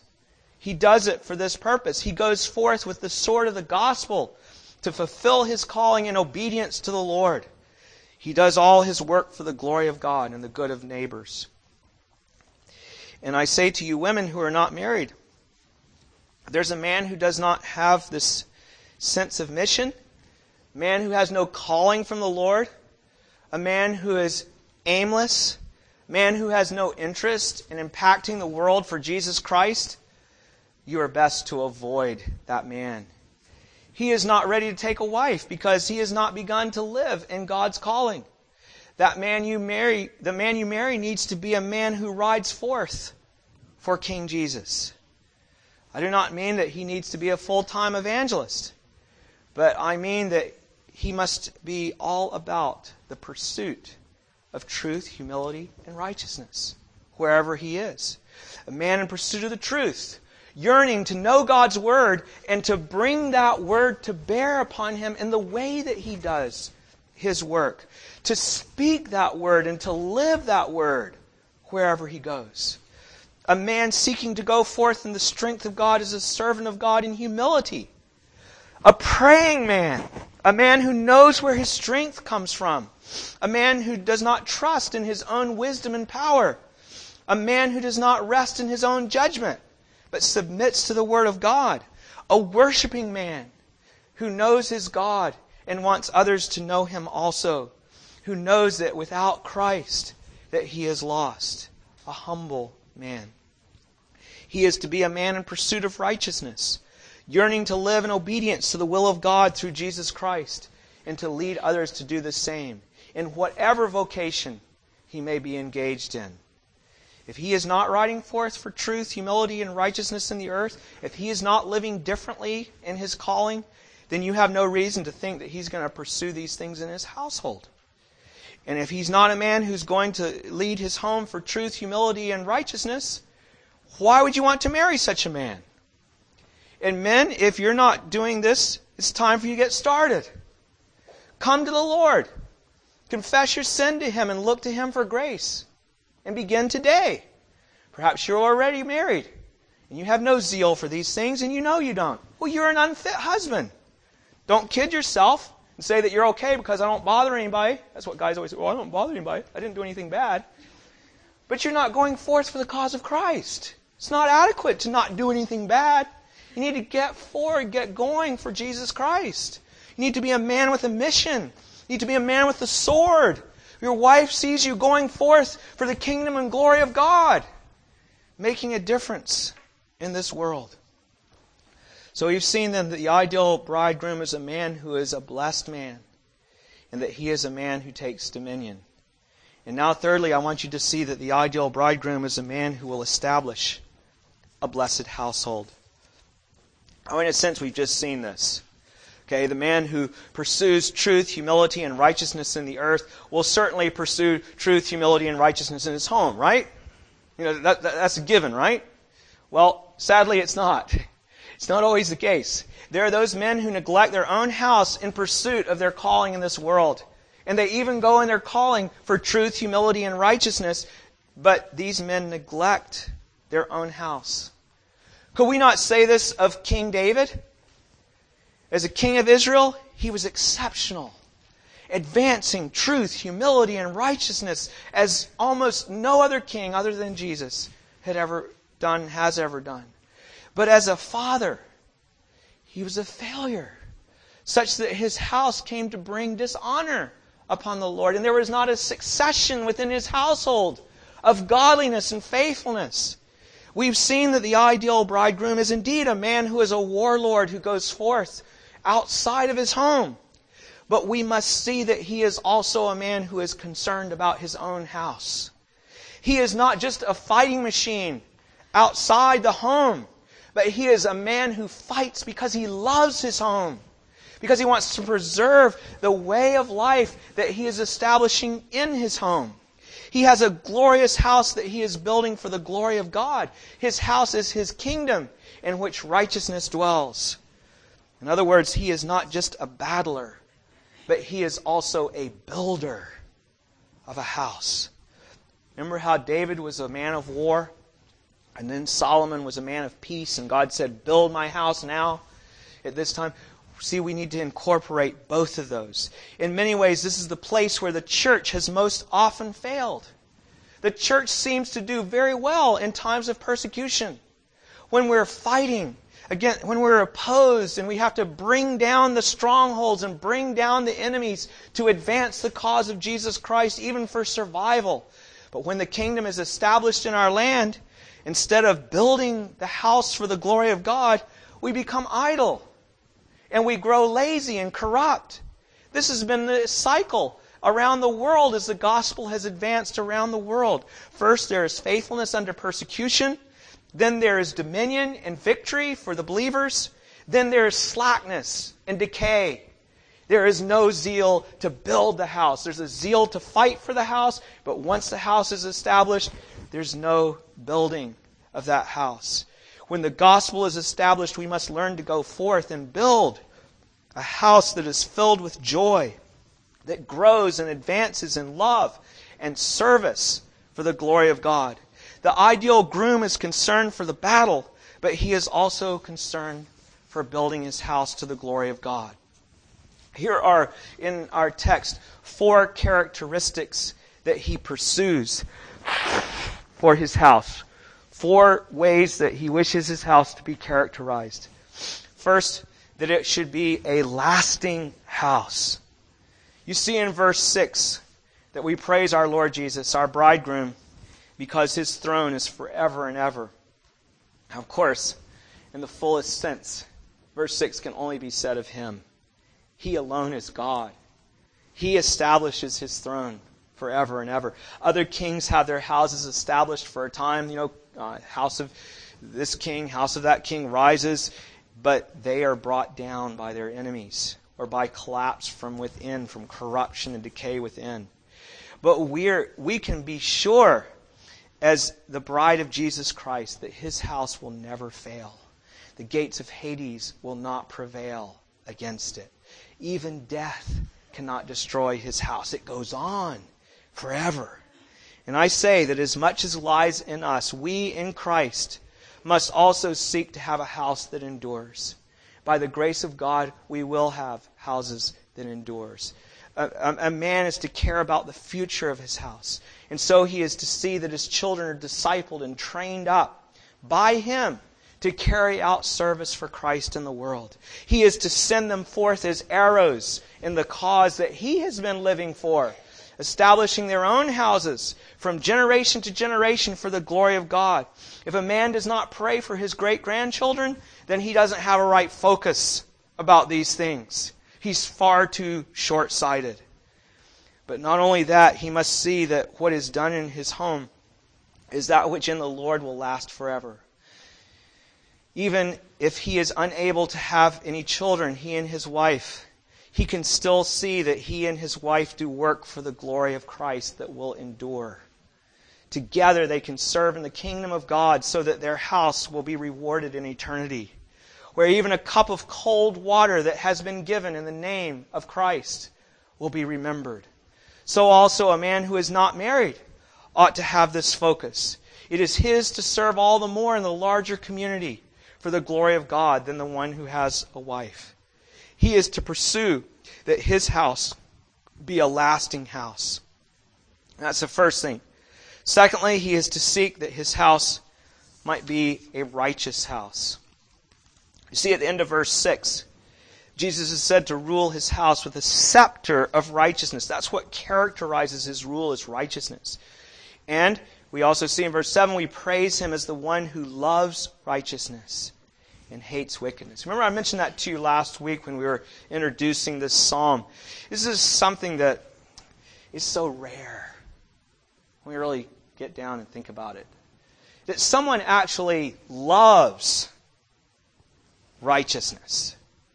it for this purpose. He goes forth with the sword of the gospel to fulfill his calling in obedience to the Lord. He does all his work for the glory of God and the good of neighbors. And I say to you women who are not married, there's a man who does not have this sense of mission, a man who has no calling from the Lord, a man who is aimless, a man who has no interest in impacting the world for Jesus Christ. You are best to avoid that man. He is not ready to take a wife because he has not begun to live in God's calling. The man you marry needs to be a man who rides forth for King Jesus. I do not mean that he needs to be a full-time evangelist, but I mean that he must be all about the pursuit of truth, humility, and righteousness, wherever he is. A man in pursuit of the truth, yearning to know God's Word and to bring that Word to bear upon him in the way that he does his work. To speak that Word and to live that Word wherever he goes. A man seeking to go forth in the strength of God as a servant of God in humility. A praying man. A man who knows where his strength comes from. A man who does not trust in his own wisdom and power. A man who does not rest in his own judgment, but submits to the Word of God. A worshiping man who knows his God and wants others to know Him also. Who knows that without Christ that he is lost. A humble man. He is to be a man in pursuit of righteousness, yearning to live in obedience to the will of God through Jesus Christ, and to lead others to do the same in whatever vocation he may be engaged in. If he is not riding forth for truth, humility, and righteousness in the earth, if he is not living differently in his calling, then you have no reason to think that he's going to pursue these things in his household. And if he's not a man who's going to lead his home for truth, humility, and righteousness, why would you want to marry such a man? And men, if you're not doing this, It's time for you to get started. Come to the Lord. Confess your sin to Him and look to Him for grace. And begin today. Perhaps you're already married and you have no zeal for these things and you know you don't. Well, you're an unfit husband. Don't kid yourself and say that you're okay because I don't bother anybody. That's what guys always say. Well, I don't bother anybody. I didn't do anything bad. But you're not going forth for the cause of Christ. It's not adequate to not do anything bad. You need to get forward, get going for Jesus Christ. You need to be a man with a mission. You need to be a man with a sword. Your wife sees you going forth for the kingdom and glory of God, making a difference in this world. So we've seen then that the ideal bridegroom is a man who is a blessed man, and that he is a man who takes dominion. And now thirdly, I want you to see that the ideal bridegroom is a man who will establish a blessed household. In a sense, we've just seen this. Okay, the man who pursues truth, humility, and righteousness in the earth will certainly pursue truth, humility, and righteousness in his home, right? That's a given, right? Well, sadly, it's not. It's not always the case. There are those men who neglect their own house in pursuit of their calling in this world. And they even go in their calling for truth, humility, and righteousness, but these men neglect their own house. Could we not say this of King David? As a king of Israel, he was exceptional, advancing truth, humility, and righteousness as almost no other king other than Jesus had ever done, has ever done. But as a father, he was a failure, such that his house came to bring dishonor upon the Lord. And there was not a succession within his household of godliness and faithfulness. We've seen that the ideal bridegroom is indeed a man who is a warlord who goes forth outside of his home. But we must see that he is also a man who is concerned about his own house. He is not just a fighting machine outside the home, but he is a man who fights because he loves his home, because he wants to preserve the way of life that he is establishing in his home. He has a glorious house that he is building for the glory of God. His house is his kingdom in which righteousness dwells. In other words, he is not just a battler, but he is also a builder of a house. Remember how David was a man of war? And then Solomon was a man of peace, and God said, build my house now. At this time, see, we need to incorporate both of those. In many ways, this is the place where the church has most often failed. The church seems to do very well in times of persecution. When we're fighting, again, when we're opposed and we have to bring down the strongholds and bring down the enemies to advance the cause of Jesus Christ, even for survival. But when the kingdom is established in our land, instead of building the house for the glory of God, we become idle. And we grow lazy and corrupt. This has been the cycle around the world as the gospel has advanced around the world. First, there is faithfulness under persecution. Then there is dominion and victory for the believers. Then there is slackness and decay. There is no zeal to build the house. There's a zeal to fight for the house, but once the house is established, there's no building of that house. When the gospel is established, we must learn to go forth and build a house that is filled with joy, that grows and advances in love and service for the glory of God. The ideal groom is concerned for the battle, but he is also concerned for building his house to the glory of God. Here are, in our text, 4 characteristics that he pursues for his house. 4 ways that he wishes his house to be characterized. First, that it should be a lasting house. You see in verse 6 that we praise our Lord Jesus, our bridegroom, because his throne is forever and ever. Now, of course, in the fullest sense, verse 6 can only be said of him. He alone is God. He establishes his throne forever and ever. Other kings have their houses established for a time. House of this king, house of that king rises, but they are brought down by their enemies or by collapse from within, from corruption and decay within. But we can be sure, as the bride of Jesus Christ, that his house will never fail. The gates of Hades will not prevail against it. Even death cannot destroy his house. It goes on forever. And I say that as much as lies in us, we in Christ must also seek to have a house that endures. By the grace of God, we will have houses that endures. A man is to care about the future of his house. And so he is to see that his children are discipled and trained up by him to carry out service for Christ in the world. He is to send them forth as arrows in the cause that he has been living for, establishing their own houses from generation to generation for the glory of God. If a man does not pray for his great-grandchildren, then he doesn't have a right focus about these things. He's far too short-sighted. But not only that, he must see that what is done in his home is that which in the Lord will last forever. Even if he is unable to have any children, he and his wife, he can still see that he and his wife do work for the glory of Christ that will endure. Together they can serve in the kingdom of God so that their house will be rewarded in eternity, where even a cup of cold water that has been given in the name of Christ will be remembered. So also a man who is not married ought to have this focus. It is his to serve all the more in the larger community for the glory of God than the one who has a wife. He is to pursue that his house be a lasting house. That's the first thing. Secondly, he is to seek that his house might be a righteous house. You see at the end of verse 6, Jesus is said to rule his house with a scepter of righteousness. That's what characterizes his rule, is righteousness. And we also see in verse 7, we praise him as the one who loves righteousness and hates wickedness. Remember I mentioned that to you last week when we were introducing this psalm. This is something that is so rare when we really get down and think about it. That someone actually loves righteousness.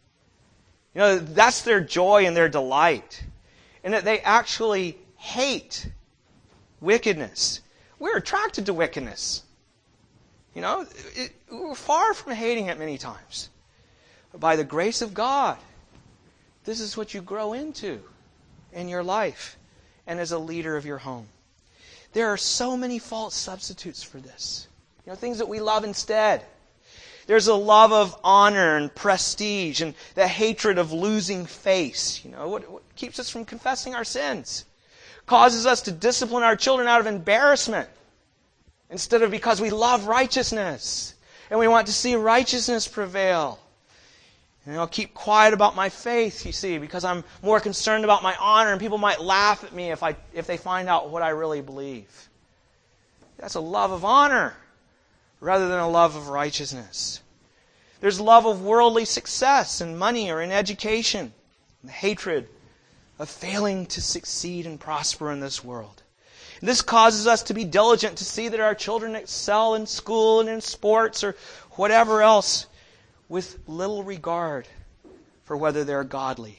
You know, that's their joy and their delight. And that they actually hate wickedness. We're attracted to wickedness. You know, we're far from hating it many times. But by the grace of God, this is what you grow into in your life and as a leader of your home. There are so many false substitutes for this. You know, things that we love instead. There's a love of honor and prestige and the hatred of losing face. You know, what keeps us from confessing our sins? Causes us to discipline our children out of embarrassment instead of because we love righteousness and we want to see righteousness prevail. And I'll keep quiet about my faith, you see, because I'm more concerned about my honor, and people might laugh at me if they find out what I really believe. That's a love of honor rather than a love of righteousness. There's love of worldly success in money or in education, and the hatred of failing to succeed and prosper in this world. And this causes us to be diligent to see that our children excel in school and in sports or whatever else, with little regard for whether they're godly.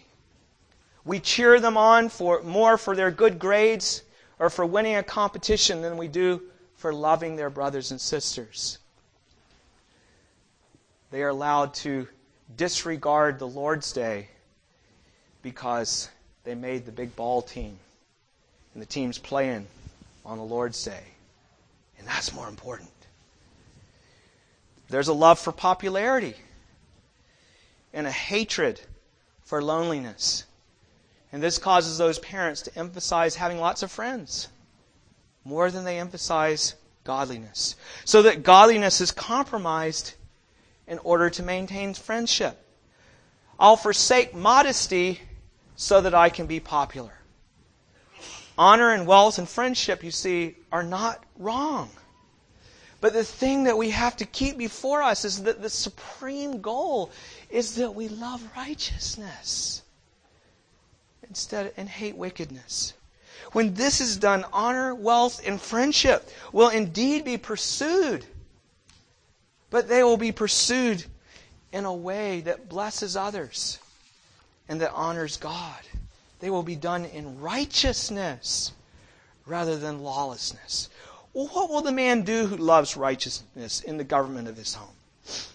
We cheer them on more for their good grades or for winning a competition than we do for loving their brothers and sisters. They are allowed to disregard the Lord's Day because they made the big ball team and the team's playing on the Lord's Day. And that's more important. There's a love for popularity and a hatred for loneliness. And this causes those parents to emphasize having lots of friends more than they emphasize godliness. So that godliness is compromised in order to maintain friendship. I'll forsake modesty so that I can be popular. Honor and wealth and friendship, you see, are not wrong. But the thing that we have to keep before us is that the supreme goal is that we love righteousness and hate wickedness. When this is done, honor, wealth, and friendship will indeed be pursued. But they will be pursued in a way that blesses others and that honors God. They will be done in righteousness rather than lawlessness. Well, what will the man do who loves righteousness in the government of his home?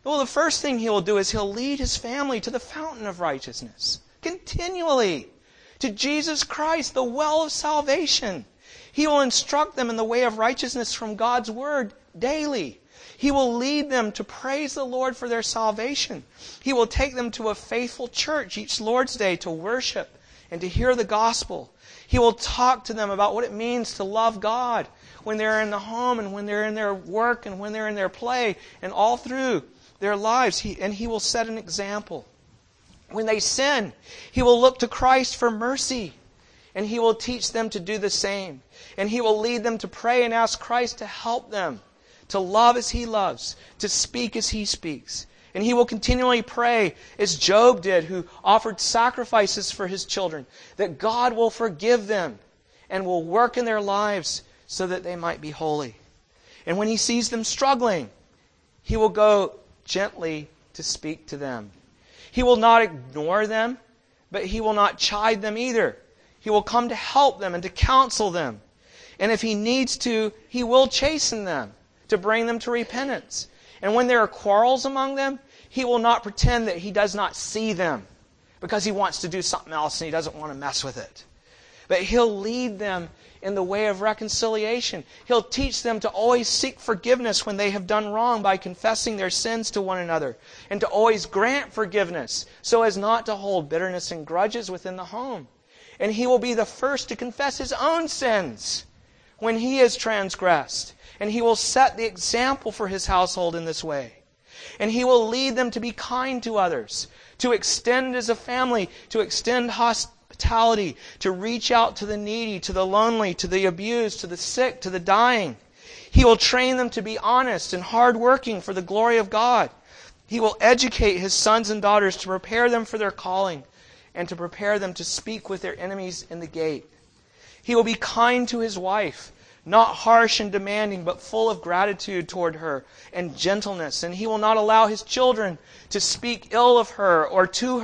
Well, the first thing He will do is He'll lead His family to the fountain of righteousness, continually, to Jesus Christ, the well of salvation. He will instruct them in the way of righteousness from God's Word daily. He will lead them to praise the Lord for their salvation. He will take them to a faithful church each Lord's Day to worship and to hear the gospel. He will talk to them about what it means to love God when they're in the home and when they're in their work and when they're in their play and all through their lives. He will set an example. When they sin, He will look to Christ for mercy, and He will teach them to do the same. And He will lead them to pray and ask Christ to help them, to love as He loves, to speak as He speaks. And he will continually pray, as Job did, who offered sacrifices for his children, that God will forgive them and will work in their lives so that they might be holy. And when he sees them struggling, he will go gently to speak to them. He will not ignore them, but he will not chide them either. He will come to help them and to counsel them. And if he needs to, he will chasten them to bring them to repentance. And when there are quarrels among them, he will not pretend that he does not see them because he wants to do something else and he doesn't want to mess with it. But he'll lead them in the way of reconciliation. He'll teach them to always seek forgiveness when they have done wrong by confessing their sins to one another, and to always grant forgiveness so as not to hold bitterness and grudges within the home. And he will be the first to confess his own sins when he has transgressed. And he will set the example for his household in this way. And he will lead them to be kind to others, to extend as a family, to extend hospitality, to reach out to the needy, to the lonely, to the abused, to the sick, to the dying. He will train them to be honest and hardworking for the glory of God. He will educate his sons and daughters to prepare them for their calling and to prepare them to speak with their enemies in the gate. He will be kind to his wife, not harsh and demanding, but full of gratitude toward her and gentleness. And he will not allow his children to speak ill of her or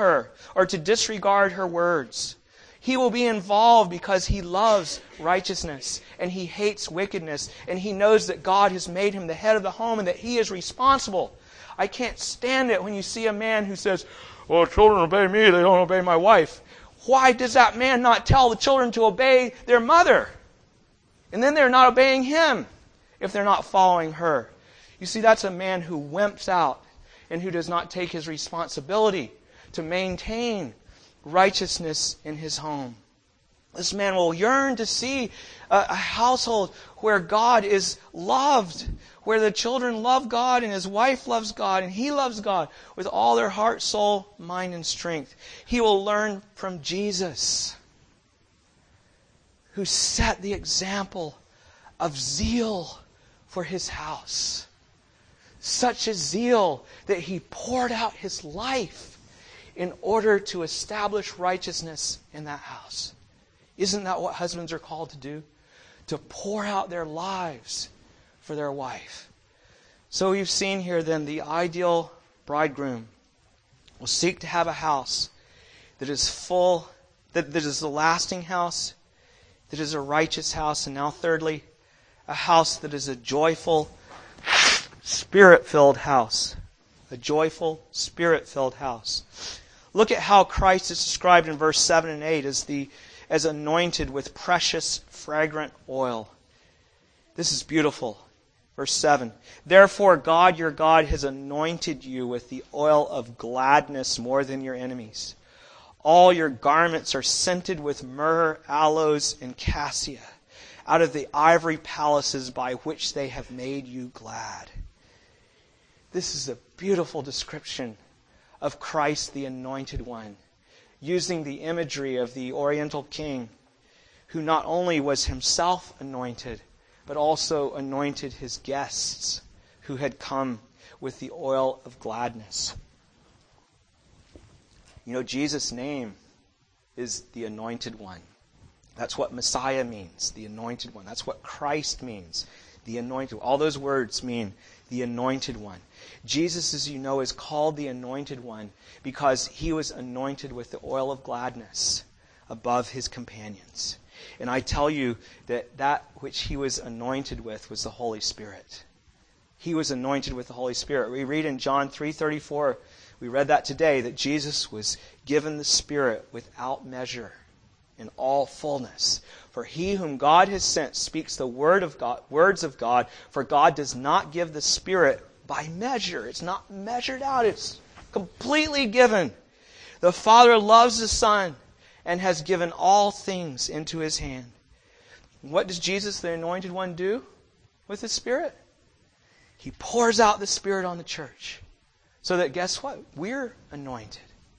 to disregard her words. He will be involved because he loves righteousness and he hates wickedness, and he knows that God has made him the head of the home and that he is responsible. I can't stand it when you see a man who says, "Well, children obey me, they don't obey my wife." Why does that man not tell the children to obey their mother? And then they're not obeying him if they're not following her. You see, that's a man who wimps out and who does not take his responsibility to maintain righteousness in his home. This man will yearn to see a household where God is loved, where the children love God and his wife loves God and he loves God with all their heart, soul, mind, and strength. He will learn from Jesus, who set the example of zeal for his house. Such a zeal that he poured out his life in order to establish righteousness in that house. Isn't that what husbands are called to do? To pour out their lives for their wife. So we've seen here then the ideal bridegroom will seek to have a house that is full, that is a lasting house, that is a righteous house, and now thirdly, a house that is a joyful, Spirit-filled house. A joyful, Spirit-filled house. Look at how Christ is described in verse 7 and 8 as anointed with precious, fragrant oil. This is beautiful. Verse 7, "Therefore God your God has anointed you with the oil of gladness more than your enemies. All your garments are scented with myrrh, aloes, and cassia, out of the ivory palaces by which they have made you glad." This is a beautiful description of Christ, the Anointed One, using the imagery of the Oriental king, who not only was himself anointed, but also anointed his guests who had come with the oil of gladness. You know, Jesus' name is the Anointed One. That's what Messiah means, the Anointed One. That's what Christ means, the Anointed One. All those words mean the Anointed One. Jesus, as you know, is called the Anointed One because he was anointed with the oil of gladness above his companions. And I tell you that which he was anointed with was the Holy Spirit. He was anointed with the Holy Spirit. We read in John 3:34, we read that today, that Jesus was given the Spirit without measure in all fullness. For he whom God has sent speaks the words of God, for God does not give the Spirit by measure. It's not measured out. It's completely given. The Father loves the Son and has given all things into His hand. What does Jesus, the Anointed One, do with the Spirit? He pours out the Spirit on the church. So that, guess what? We're anointed.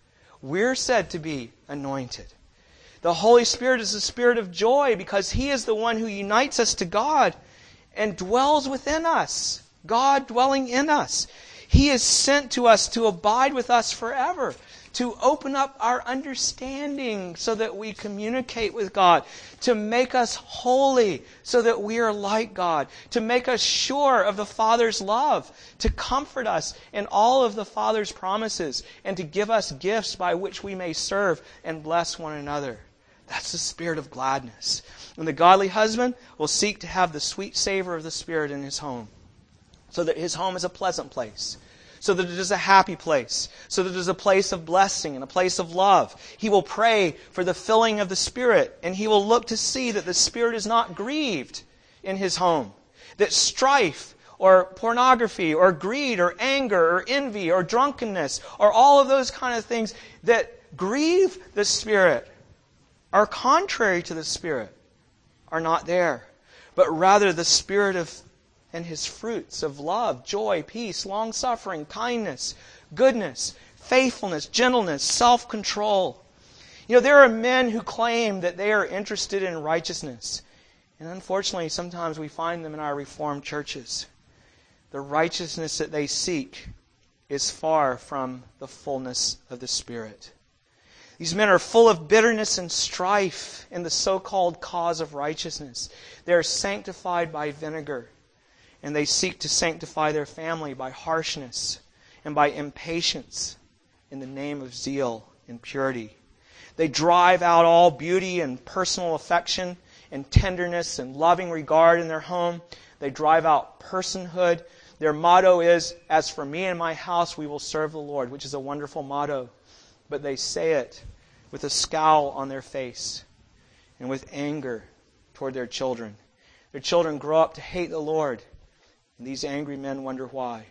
We're said to be anointed. The Holy Spirit is the Spirit of joy because He is the one who unites us to God and dwells within us. God dwelling in us. He is sent to us to abide with us forever, to open up our understanding so that we communicate with God, to make us holy so that we are like God, to make us sure of the Father's love, to comfort us in all of the Father's promises, and to give us gifts by which we may serve and bless one another. That's the spirit of gladness. And the godly husband will seek to have the sweet savor of the Spirit in his home, so that his home is a pleasant place, so that it is a happy place, so that it is a place of blessing and a place of love. He will pray for the filling of the Spirit, and he will look to see that the Spirit is not grieved in his home, that strife or pornography or greed or anger or envy or drunkenness or all of those kind of things that grieve the Spirit, are contrary to the Spirit, are not there. But rather the Spirit of and His fruits of love, joy, peace, long-suffering, kindness, goodness, faithfulness, gentleness, self-control. You know, there are men who claim that they are interested in righteousness. And unfortunately, sometimes we find them in our Reformed churches. The righteousness that they seek is far from the fullness of the Spirit. These men are full of bitterness and strife in the so-called cause of righteousness. They are sanctified by vinegar, and they seek to sanctify their family by harshness and by impatience in the name of zeal and purity. They drive out all beauty and personal affection and tenderness and loving regard in their home. They drive out personhood. Their motto is, "As for me and my house, we will serve the Lord," which is a wonderful motto. But they say it with a scowl on their face and with anger toward their children. Their children grow up to hate the Lord, and these angry men wonder why.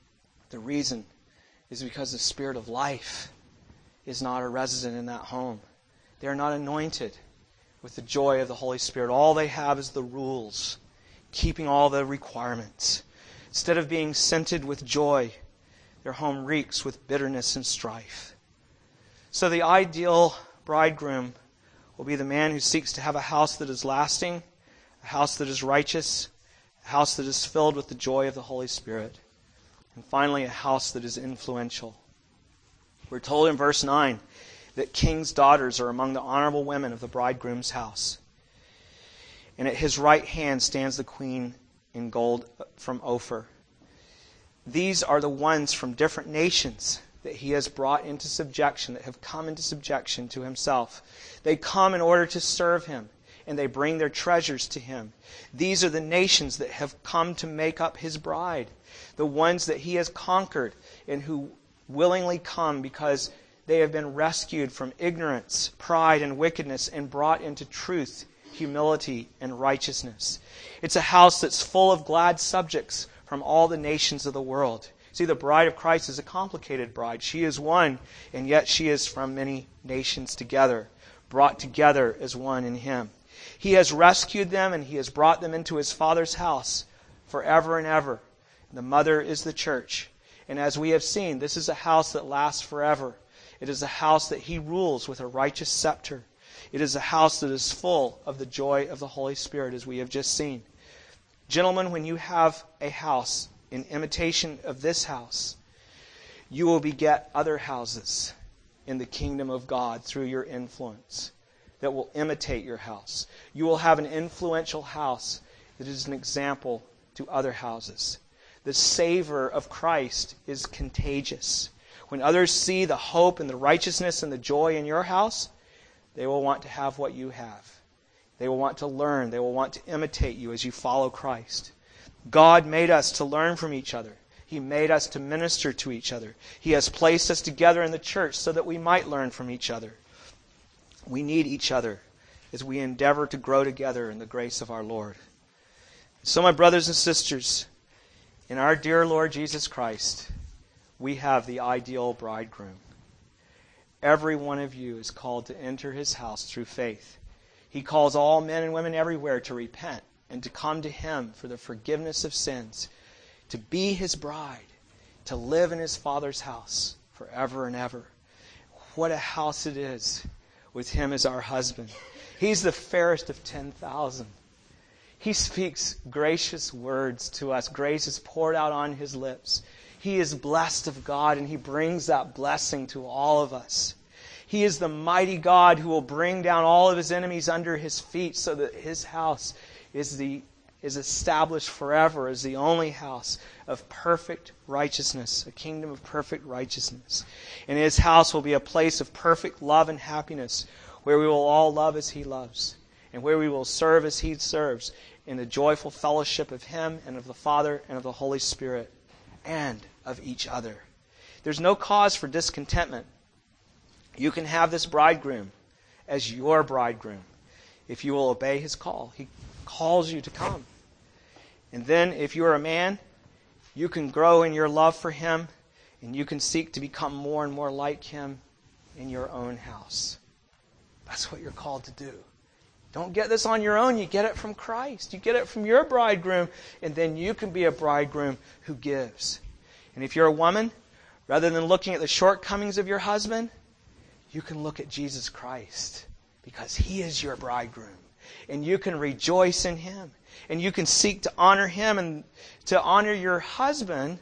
The reason is because the Spirit of life is not a resident in that home. They are not anointed with the joy of the Holy Spirit. All they have is the rules, keeping all the requirements. Instead of being scented with joy, their home reeks with bitterness and strife. So the ideal bridegroom will be the man who seeks to have a house that is lasting, a house that is righteous, a house that is filled with the joy of the Holy Spirit, and finally a house that is influential. We're told in verse 9 that king's daughters are among the honorable women of the bridegroom's house. And at his right hand stands the queen in gold from Ophir. These are the ones from different nations that he has brought into subjection, that have come into subjection to himself. They come in order to serve him, and they bring their treasures to him. These are the nations that have come to make up his bride, the ones that he has conquered and who willingly come because they have been rescued from ignorance, pride, and wickedness and brought into truth, humility, and righteousness. It's a house that's full of glad subjects from all the nations of the world. See, the bride of Christ is a complicated bride. She is one, and yet she is from many nations together, brought together as one in Him. He has rescued them, and He has brought them into His Father's house forever and ever. The mother is the church. And as we have seen, this is a house that lasts forever. It is a house that He rules with a righteous scepter. It is a house that is full of the joy of the Holy Spirit, as we have just seen. Gentlemen, when you have a house in imitation of this house, you will beget other houses in the kingdom of God through your influence that will imitate your house. You will have an influential house that is an example to other houses. The savor of Christ is contagious. When others see the hope and the righteousness and the joy in your house, they will want to have what you have. They will want to learn. They will want to imitate you as you follow Christ. God made us to learn from each other. He made us to minister to each other. He has placed us together in the church so that we might learn from each other. We need each other as we endeavor to grow together in the grace of our Lord. So, my brothers and sisters, in our dear Lord Jesus Christ, we have the ideal bridegroom. Every one of you is called to enter His house through faith. He calls all men and women everywhere to repent and to come to Him for the forgiveness of sins, to be His bride, to live in His Father's house forever and ever. What a house it is with Him as our husband. He's the fairest of 10,000. He speaks gracious words to us. Grace is poured out on His lips. He is blessed of God, and He brings that blessing to all of us. He is the mighty God who will bring down all of His enemies under His feet so that His house is established forever as the only house of perfect righteousness, a kingdom of perfect righteousness. And His house will be a place of perfect love and happiness, where we will all love as He loves, and where we will serve as He serves, in the joyful fellowship of Him and of the Father and of the Holy Spirit, and of each other. There's no cause for discontentment. You can have this bridegroom as your bridegroom if you will obey His call. He calls you to come. And then if you're a man, you can grow in your love for Him, and you can seek to become more and more like Him in your own house. That's what you're called to do. Don't get this on your own. You get it from Christ. You get it from your bridegroom, and then you can be a bridegroom who gives. And if you're a woman, rather than looking at the shortcomings of your husband, you can look at Jesus Christ, because He is your bridegroom. And you can rejoice in Him. And you can seek to honor Him and to honor your husband,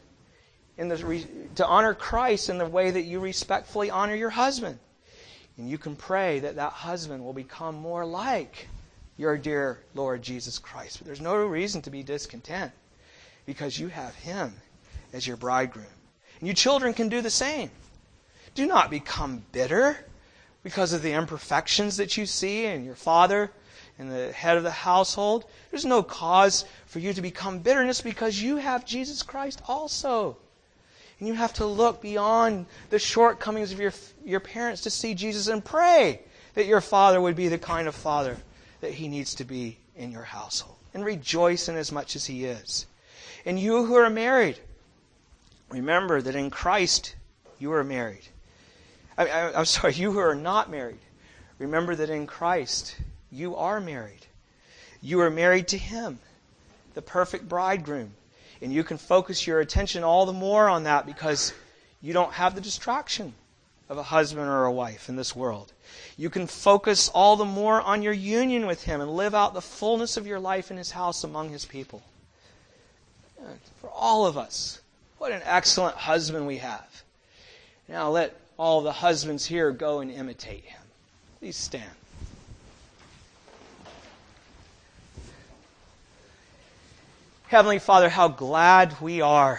to honor Christ in the way that you respectfully honor your husband. And you can pray that that husband will become more like your dear Lord Jesus Christ. But there's no reason to be discontent, because you have Him as your bridegroom. And you children can do the same. Do not become bitter because of the imperfections that you see in your father and the head of the household. There's no cause for you to become bitterness, because you have Jesus Christ also. And you have to look beyond the shortcomings of your parents to see Jesus, and pray that your father would be the kind of father that he needs to be in your household. And rejoice in as much as He is. And you who are married, remember that in Christ you are married. I'm sorry, you who are not married, remember that in Christ you are married. You are married to Him, the perfect bridegroom. And you can focus your attention all the more on that, because you don't have the distraction of a husband or a wife in this world. You can focus all the more on your union with Him and live out the fullness of your life in His house among His people. For all of us, what an excellent husband we have. Now let all the husbands here go and imitate him. Please stand. Heavenly Father, how glad we are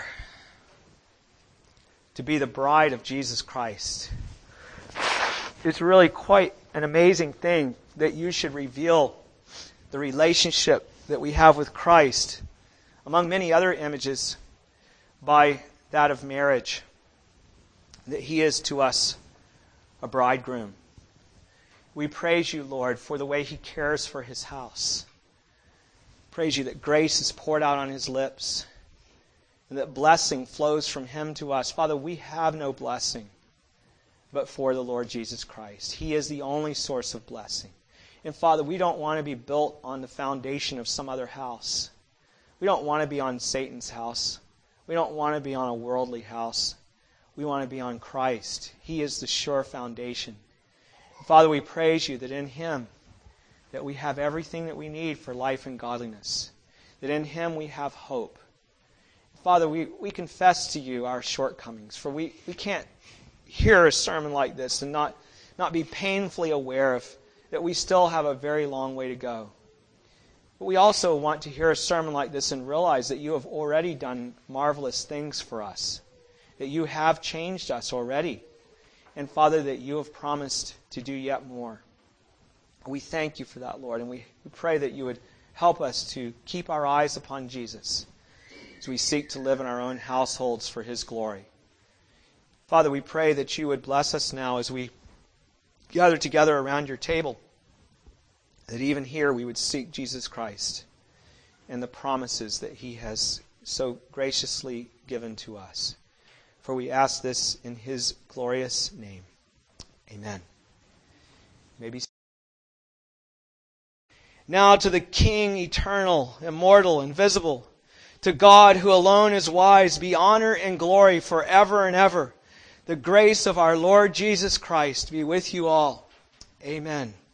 to be the bride of Jesus Christ. It's really quite an amazing thing that you should reveal the relationship that we have with Christ, among many other images, by that of marriage, that He is to us a bridegroom. We praise You, Lord, for the way He cares for His house. Praise You that grace is poured out on His lips, and that blessing flows from Him to us. Father, we have no blessing but for the Lord Jesus Christ. He is the only source of blessing. And Father, we don't want to be built on the foundation of some other house. We don't want to be on Satan's house. We don't want to be on a worldly house. We want to be on Christ. He is the sure foundation. And Father, we praise You that in Him that we have everything that we need for life and godliness. That in Him we have hope. Father, we confess to You our shortcomings, for we can't hear a sermon like this and not be painfully aware of that we still have a very long way to go. But we also want to hear a sermon like this and realize that You have already done marvelous things for us, that You have changed us already, and Father, that You have promised to do yet more. We thank You for that, Lord, and we pray that You would help us to keep our eyes upon Jesus, as we seek to live in our own households for His glory. Father, we pray that you would bless us now as we gather together around your table, that even here we would seek Jesus Christ and the promises that He has so graciously given to us. For we ask this in His glorious name. Amen. Maybe. Now to the King, eternal, immortal, invisible, to God who alone is wise, be honor and glory forever and ever. The grace of our Lord Jesus Christ be with you all. Amen.